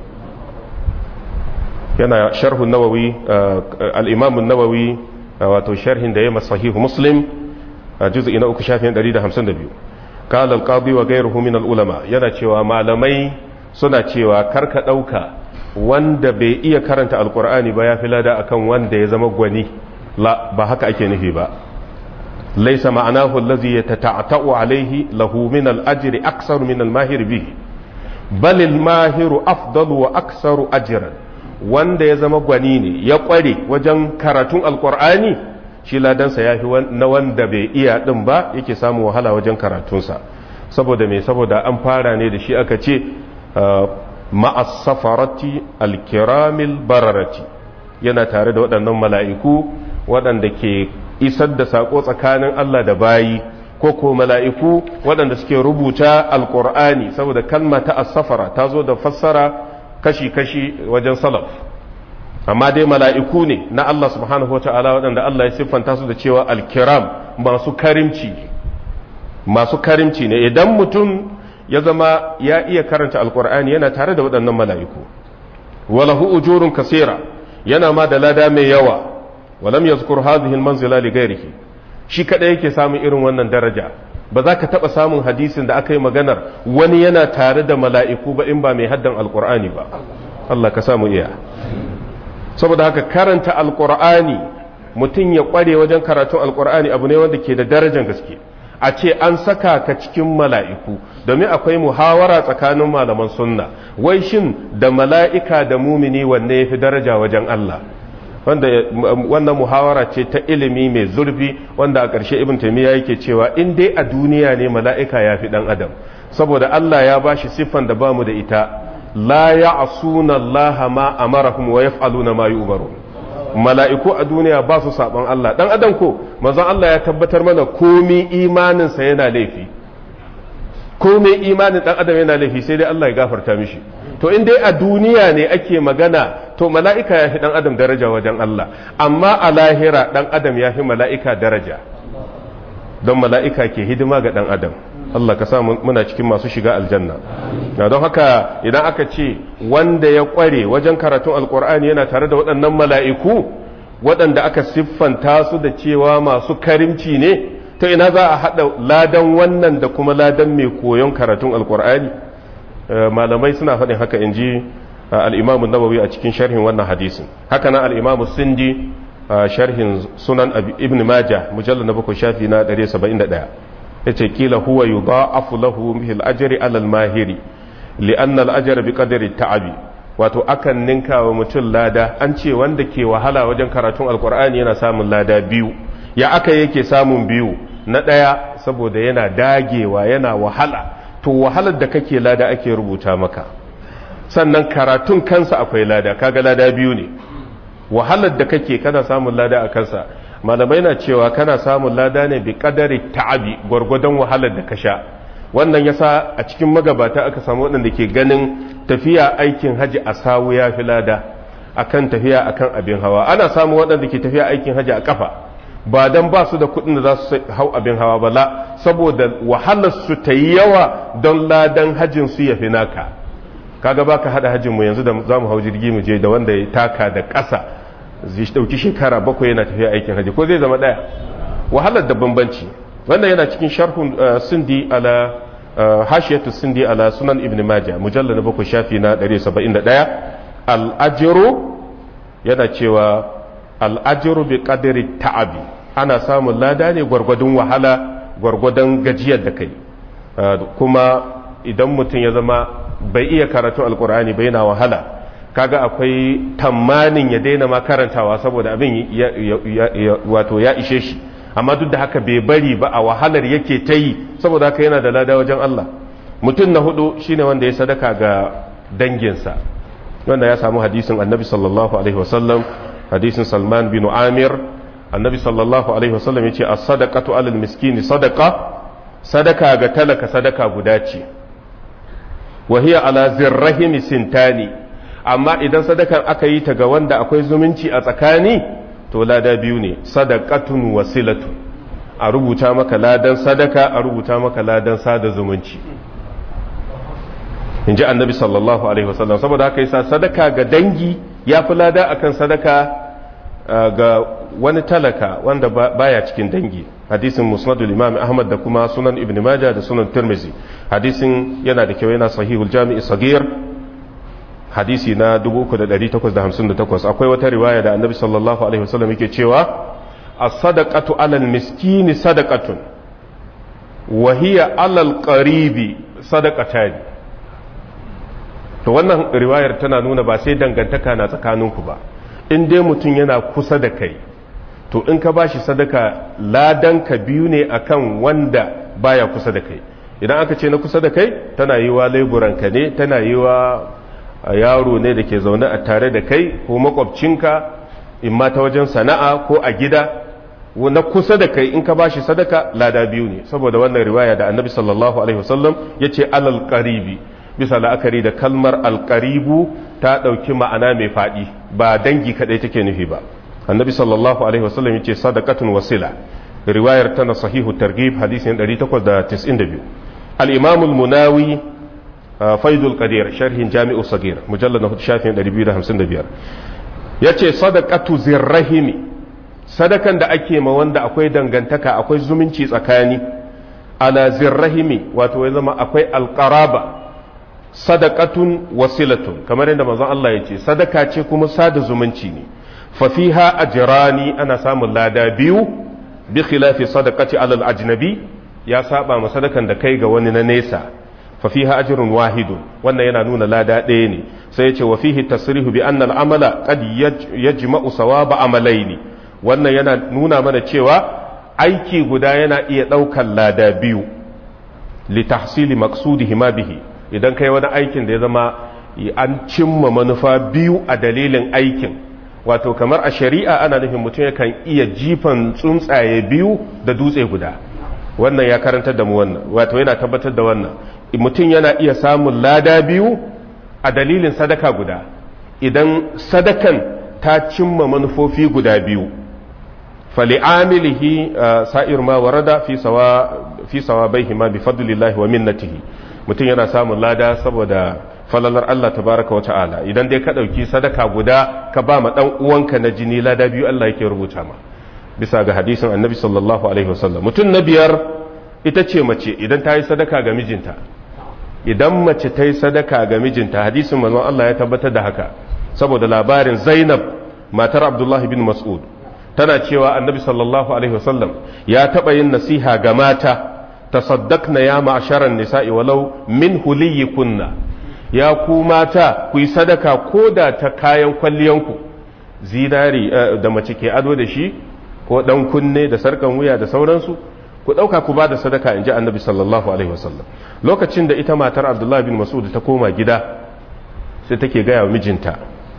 yana sharhu nawawi al-imam an-nawawi wato sharhin da yayi sahihu muslim juz'i na uku shafin ɗari da hamsin da biyu. qala al-qadi wa ghayruhu min al-ulama, yana cewa malamai suna cewa karka dauka wanda bai iya karanta alqur'ani ba ya fi lada akan wanda ya zama gwani. la ba haka ake nufi ba. laysa ma'anahu allazi yatata'u alayhi lahu min al-ajri aktsaru min al-mahir bihi, bal al-mahiru afdalu wa aktsaru ajran. wanda ya zama gwani ne ya kware wajen karatun alqur'ani, shi ladansa yafi na wanda bai iya din ba yake samu wahala wajen karatunsa. saboda me? saboda an fara ne da shi aka ce ma'as safarati alkiramil bararati, yana tare da waɗannan mala'iku waɗanda ke isar da sako tsakanin Allah da bayi ko ko mala'iku waɗanda suke rubuta alqur'ani saboda kalma ta as-safara ta zo da fassara kashi-kashi wajen salaf amma dai mala'iku ne na Allah subhanahu wa ta'ala waɗanda Allah ya siffanta su da cewa alkiram masu karimci masu karimci ne idan mutum ya zama ya iya karanta alkur'ani yana tare da waɗannan mala'iku walahu ujurun kasira yana ma da lada mai yawa walam yazkur hadhihi almanzila li ghairihi shi kada yake samun irin wannan daraja ba za ka taɓa samun hadisin da aka yi maganar wani yana tare da mala'iku ba in ba mai haddan alkur'ani ba Allah ka samu iya saboda haka karanta alkur'ani mutum ya kware wajen karatun alkur'ani abu ne wanda ke da darajar gaske a ce an saka ka cikin mala'iku domin akwai muhawara tsakanin malaman sunna wai shin da mala'ika da mumini wanne ya fi daraja wajen Allah wanda wannan muhawara ce ta ilimi mai zurfi wanda a ƙarshe ibn taymiya yake cewa in dai a duniya ne mala'ika ya fi ɗan adam saboda Allah ya ba shi siffan da bamu da ita la ya'suna Allah ma amarahum wa yaf'aluna ma yu'marun mala'iku a duniya ba su saban Allah dan adam ko manzon Allah ya tabbatar mana komai imanin sa yana laifi komai imanin dan adam yana laifi sai dai Allah ya gafarta mishi to in dai a duniya ne ake magana to mala'ika ya fi dan adam daraja wajen Allah amma a lahira dan adam ya fi mala'ika daraja don mala'ika ke hidima ga dan adam Allah ka sa muna cikin masu shiga aljanna na don haka idan aka ce wanda ya kware wajen karatun alkur'ani yana tare da waɗannan mala'iku waɗanda aka siffanta su da cewa masu karimci ne to ina za a haɗa ladan wannan da kuma ladan mai koyon karatun alkur'ani malamai suna faɗin haka in ji al'imamu nawawi a cikin sharhin wannan hadisin haka nan al'imamu sindi sharhin sunan ibn majah mujallar na bakwai shafi na ɗari saba'in da ɗaya yace kila huwa yudha'afu lahu bil ajri ala al mahiri li'anna al ajra bi qadri ta'abi wato akan ninka wa mutum lada an ce wanda ke wahala wajen karatun alqur'ani yana samun lada biyu ya aka yake samun biyu na daya saboda yana dagewa yana wahala to wahalar da kake lada ake rubuta maka sannan karatun kansa akwai lada kaga lada biyu ne wahalar da kake kana samun lada a kansa malamai na cewa kana samun lada ne bi kadari ta'abi gwargwadon wahalar da ka sha wannan yasa a cikin magabata aka samu waɗanda ke ganin tafiya aikin haji a sawu ya fi lada akan tafiya akan abin hawa ana samu waɗanda ke tafiya aikin haji a kafa ba dan ba su da kuɗin da za su hau abin hawa ba la saboda wahalar su ta yi yawa don ladan hajin su ya fi naka kaga baka hada hajin mu yanzu da za mu hau jirgi mu je da wanda ya taka da ƙasa zai dauki shekara bakwai yana tafiya aikin haji ko zai zama daya wahalar da bambanci wannan yana cikin sharhun sindi ala hashiyatu sindi ala sunan ibn majah mujallal na bakwai shafi na ɗari saba'in da ɗaya al-ajru yana cewa al-ajru bi qadri ta'abi ana samun lada ne gwargwadon wahala gwargwadon gajiyar da kai kuma idan mutum ya zama bai iya karatun alkur'ani bai na wahala kaga akwai tamanin ya daina ma karantawa saboda abin wato ya ishe shi amma duk da haka bai bari ba a wahalar yake ta yi saboda haka yana da lada wajen Allah mutum na hudu shine wanda ya sadaka ga danginsa wanda ya samu hadisin annabi sallallahu alaihi wasallam hadisin salman bin amir annabi sallallahu alaihi wasallam ya ce as-sadaqatu alal miskini sadaqa sadaka ga talaka sadaka guda ce wa hiya ala zirrahimi sintani amma idan sadakan aka yi ta ga wanda akwai zumunci a tsakani to lada biyu ne sadaqatun wasilatu a rubuta maka ladan sadaka a rubuta maka ladan sada zumunci inji annabi sallallahu alaihi wasallam saboda haka yasa sadaka ga dangi ya fi lada akan sadaka ga wani talaka wanda baya cikin dangi hadisin musnadul imam ahmad da kuma sunan ibn majah da sunan tirmizi hadisin yana da kyau yana sahihul jami'i sagir hadisi na dubu uku da ɗari takwas da hamsin da takwas akwai wata riwaya da annabi sallallahu alaihi wasallam yake cewa as-sadaqatu alal miskini sadaqatun wa hiya alal qaribi sadaqatan to wannan riwayar tana nuna ba sai dangantaka na tsakaninku ba in dai mutum yana kusa da kai to in ka bashi sadaka ladan ka biyu ne akan wanda baya kusa da kai idan aka ce na kusa da kai tana yi wa laiburanka ne tana yi wa yaro ne da ke zaune a tare da kai ko makwabcinka in ma ta wajen sana'a ko a gida na kusa da kai in ka bashi sadaka lada biyu ne saboda wannan riwaya da annabi sallallahu alaihi wasallam yace alal qaribi bisa la'akari da kalmar alqaribu ta dauki ma'ana mai fadi ba dangi kadai take nufi ba annabi sallallahu alaihi wasallam yace sadaqatun wasila riwayar tana sahihu targhib hadisin ɗari takwas da tis'in da biyu al-imam al-munawi faidul qadir sharhin jami'u sagir mujallad na shafin ɗari biyu da hamsin da biyar yace sadaqatu zirrahimi sadakan da ake ma wanda akwai dangantaka akwai zumunci tsakani ala zirrahimi wato ya zama akwai alqaraba sadaqatun wasilatun kamar yadda manzon Allah ya ce sadaka ce kuma sada zumunci ne fa fiha ajrani ana samun lada biyu bi khilafi sadaqati ala al-ajnabi ya saba ma sadakan da kai ga wani na nesa fa fiha ajrun wahidun wannan yana nuna lada ɗaya ne sai ya ce wa fihi tasrihu bi anna al-amala qad yajma'u sawaba amalaini wannan yana nuna mana cewa aiki guda yana iya ɗaukar lada biyu li tahsili maqsudihi ma bihi idan kai wani aikin da ya zama an cimma manufa biyu a dalilin aikin wato kamar a shari'a ana nufin mutum yakan iya jifan tsuntsaye biyu da dutse guda wannan ya karantar da mu wannan wato yana tabbatar da wannan mutum yana iya samun lada biyu a dalilin sadaka guda idan sadakan ta cimma manufofi guda biyu fali'amilihi sa'ir ma warada fi sawa fi sawabaihima bi fadlillahi wa minnatihi mutum yana samun lada saboda falalar Allah tabaraka wa ta'ala idan dai ka dauki sadaka guda ka ba ma dan uwanka na jini lada biyu Allah yake rubuta ma bisa ga hadisin annabi sallallahu alaihi wasallam mutum na biyar ita ce mace idan ta yi sadaka ga mijinta idan mace ta yi sadaka ga mijinta hadisin manzon Allah ya tabbatar da haka saboda labarin Zainab matar Abdullah bin Mas'ud tana cewa annabi sallallahu alaihi wasallam ya taba yin nasiha ga mata tasaddaqna ya ma'sharan nisa'i walau min huliyikunna ya ku mata ku yi sadaka koda ta kayan kwalliyanku zinari da mace ke ado da shi ko dan kunne da sarkan wuya da sauransu ku dauka ku bada sadaka inji annabi sallallahu alaihi wasallam lokacin da ita matar Abdullah bin Mas'ud ta koma gida sai take ga wa mijinta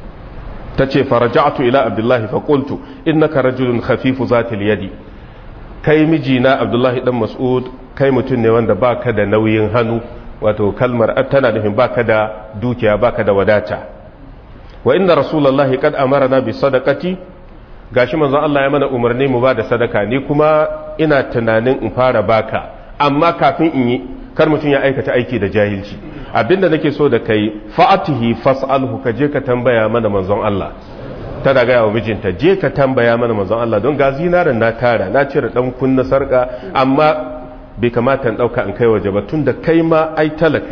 tace faraja'tu ila Abdullah fa qultu innaka rajulun khafifu zatil yadi kai mijina Abdullah dan Mas'ud kai mutum ne wanda baka da nauyin hannu wato kalmar tana nufin baka da dukiya baka da wadata wa inna rasulullahi qad amarna bi sadaqati gashi manzon Allah ya mana umarni mu ba da sadaka ni kuma ina tunanin in fara baka amma kafin in yi kar mutum ya aikata aiki da jahilci abinda nake so da kai fa'atihi fas'alhu ka je ka tambaya mana manzon Allah tana gaya wa mijinta je ka tambaya mana manzon Allah don ga zinarin na tara na cire dan kunna sarka amma bai kamata in dauka in kai waje ba tunda kai ma ai talaka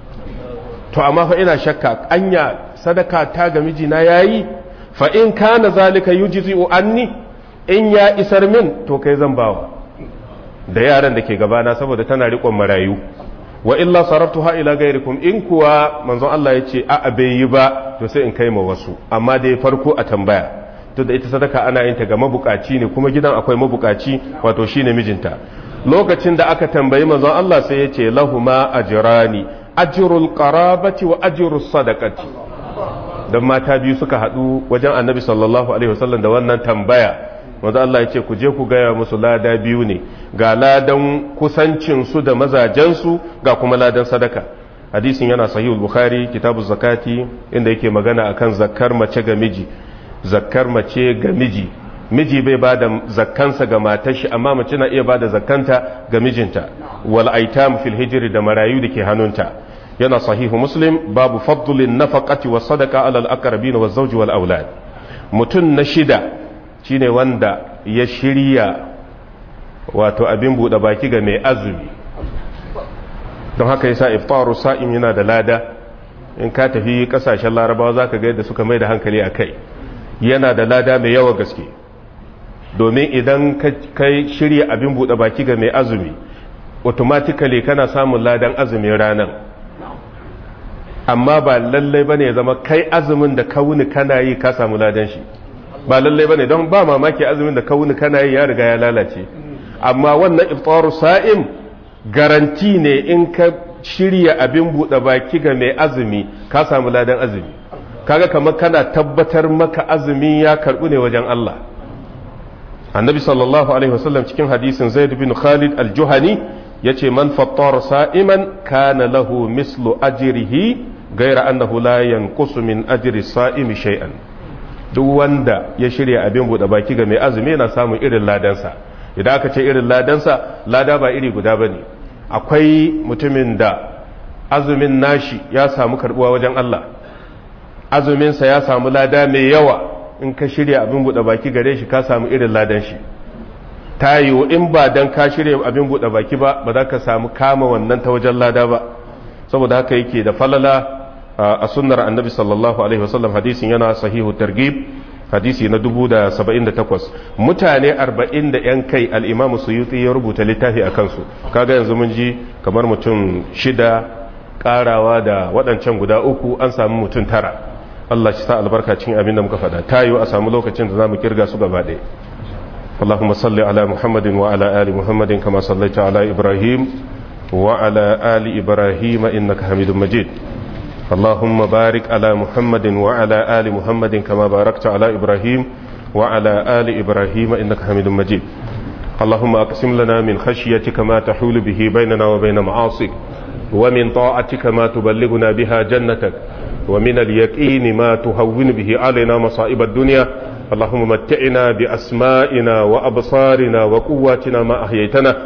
to amma fa ina shakka anya sadaka ta ga mijina yayi fa in kana zalika yujzi'u anni in ya isar min to kai zan bawa da yaran da ke gabana saboda tana riƙon marayu wa illa saraftuha ila gairikum in kuwa manzon Allah ya ce a bai yi ba to sai in kai ma wasu amma dai farko a tambaya to da ita sadaka ana yin ta ga mabukaci ne kuma gidan akwai mabukaci wato shine mijinta lokacin da aka tambayi manzon Allah sai ya ce lahuma ajrani ajrul qarabati wa ajrus sadaqati dan mata biyu suka hadu wajen annabi sallallahu alaihi wasallam da wannan tambaya manzo Allah ya ce ku je ku gaya musu lada biyu ne ga ladan kusancin su da mazajen su ga kuma ladan sadaka hadisin yana sahihul bukhari kitabu zakati inda yake magana akan zakkar mace ga miji zakkar mace ga miji miji bai bada zakkansa ga matar shi amma mace na iya bada zakkanta ga mijinta wal aitam fil hijri da marayu dake hannunta yana sahihu muslim babu fadlin nafaqati was sadaqa ala al aqrabin waz zawj wal aulad mutun na shida shine wanda ya shirya wato abin buɗe baki ga mai azumi don haka yasa iftaru sa'im yana da lada in ka tafi kasashen larabawa zaka ga yadda suka mai da hankali a kai yana da lada mai yawa gaske domin idan ka shirya abin buɗe baki ga mai azumi automatically kana samun ladan azumin ranan amma ba lallai bane ya zama kai azumin da ka wuni kana yi ka samu ladan shi ba lallai bane don ba mamaki azumin da kauni kana yi ya riga ya lalace amma wannan iftaru sa'im garanti ne in ka shirya abin buɗe baki ga mai azumi ka samu ladan azumi kaga kamar kana tabbatar maka azumi ya karɓu ne wajen Allah annabi sallallahu alaihi wasallam cikin hadisin zaid bin khalid al-juhani yace man fattara sa'iman kana lahu mislu ajrihi gaira annahu la yanqusu min ajri sa'imi shay'an. duk wanda ya shirya abin bude baki ga mai azumi yana samun irin ladansa. idan aka ce irin ladansa, lada ba iri guda bane. akwai mutumin da azumin nashi ya samu karbuwa wajen Allah, azuminsa ya samu lada mai yawa, in ka shirya abin buɗe baki gare shi ka samu irin ladan shi. ta yiwu in ba dan ka shirya abin buɗe baki ba ba za ka samu kama wannan ta wajen lada ba. saboda haka yake da falala a sunnar annabi sallallahu alaihi wasallam. hadisin yana sahihu targhib, hadisi na dubu da saba'in da takwas. mutane arba'in da yan kai al-imam suyuti ya rubuta littafi a kansu. kaga yanzu mun ji kamar mutum shida karawa da waɗancan guda uku, an samu mutum tara. Allah shi sa albarka cikin abin da muka faɗa. ta yiwu a samu lokacin da za mu kirga su gaba ɗaya. اللهم صل على محمد وعلى آل محمد كما صليت على إبراهيم وعلى آل إبراهيم إنك حميد مجيد. اللهم بارك على محمد وعلى آل محمد كما باركت على إبراهيم وعلى آل إبراهيم إنك حميد مجيد. اللهم أقسم لنا من خشيتك ما تحول به بيننا وبين معاصيك، ومن طاعتك ما تبلغنا بها جنتك، ومن اليقين ما تهون به علينا مصائب الدنيا. اللهم متعنا بأسمائنا وأبصارنا وقواتنا ما أحييتنا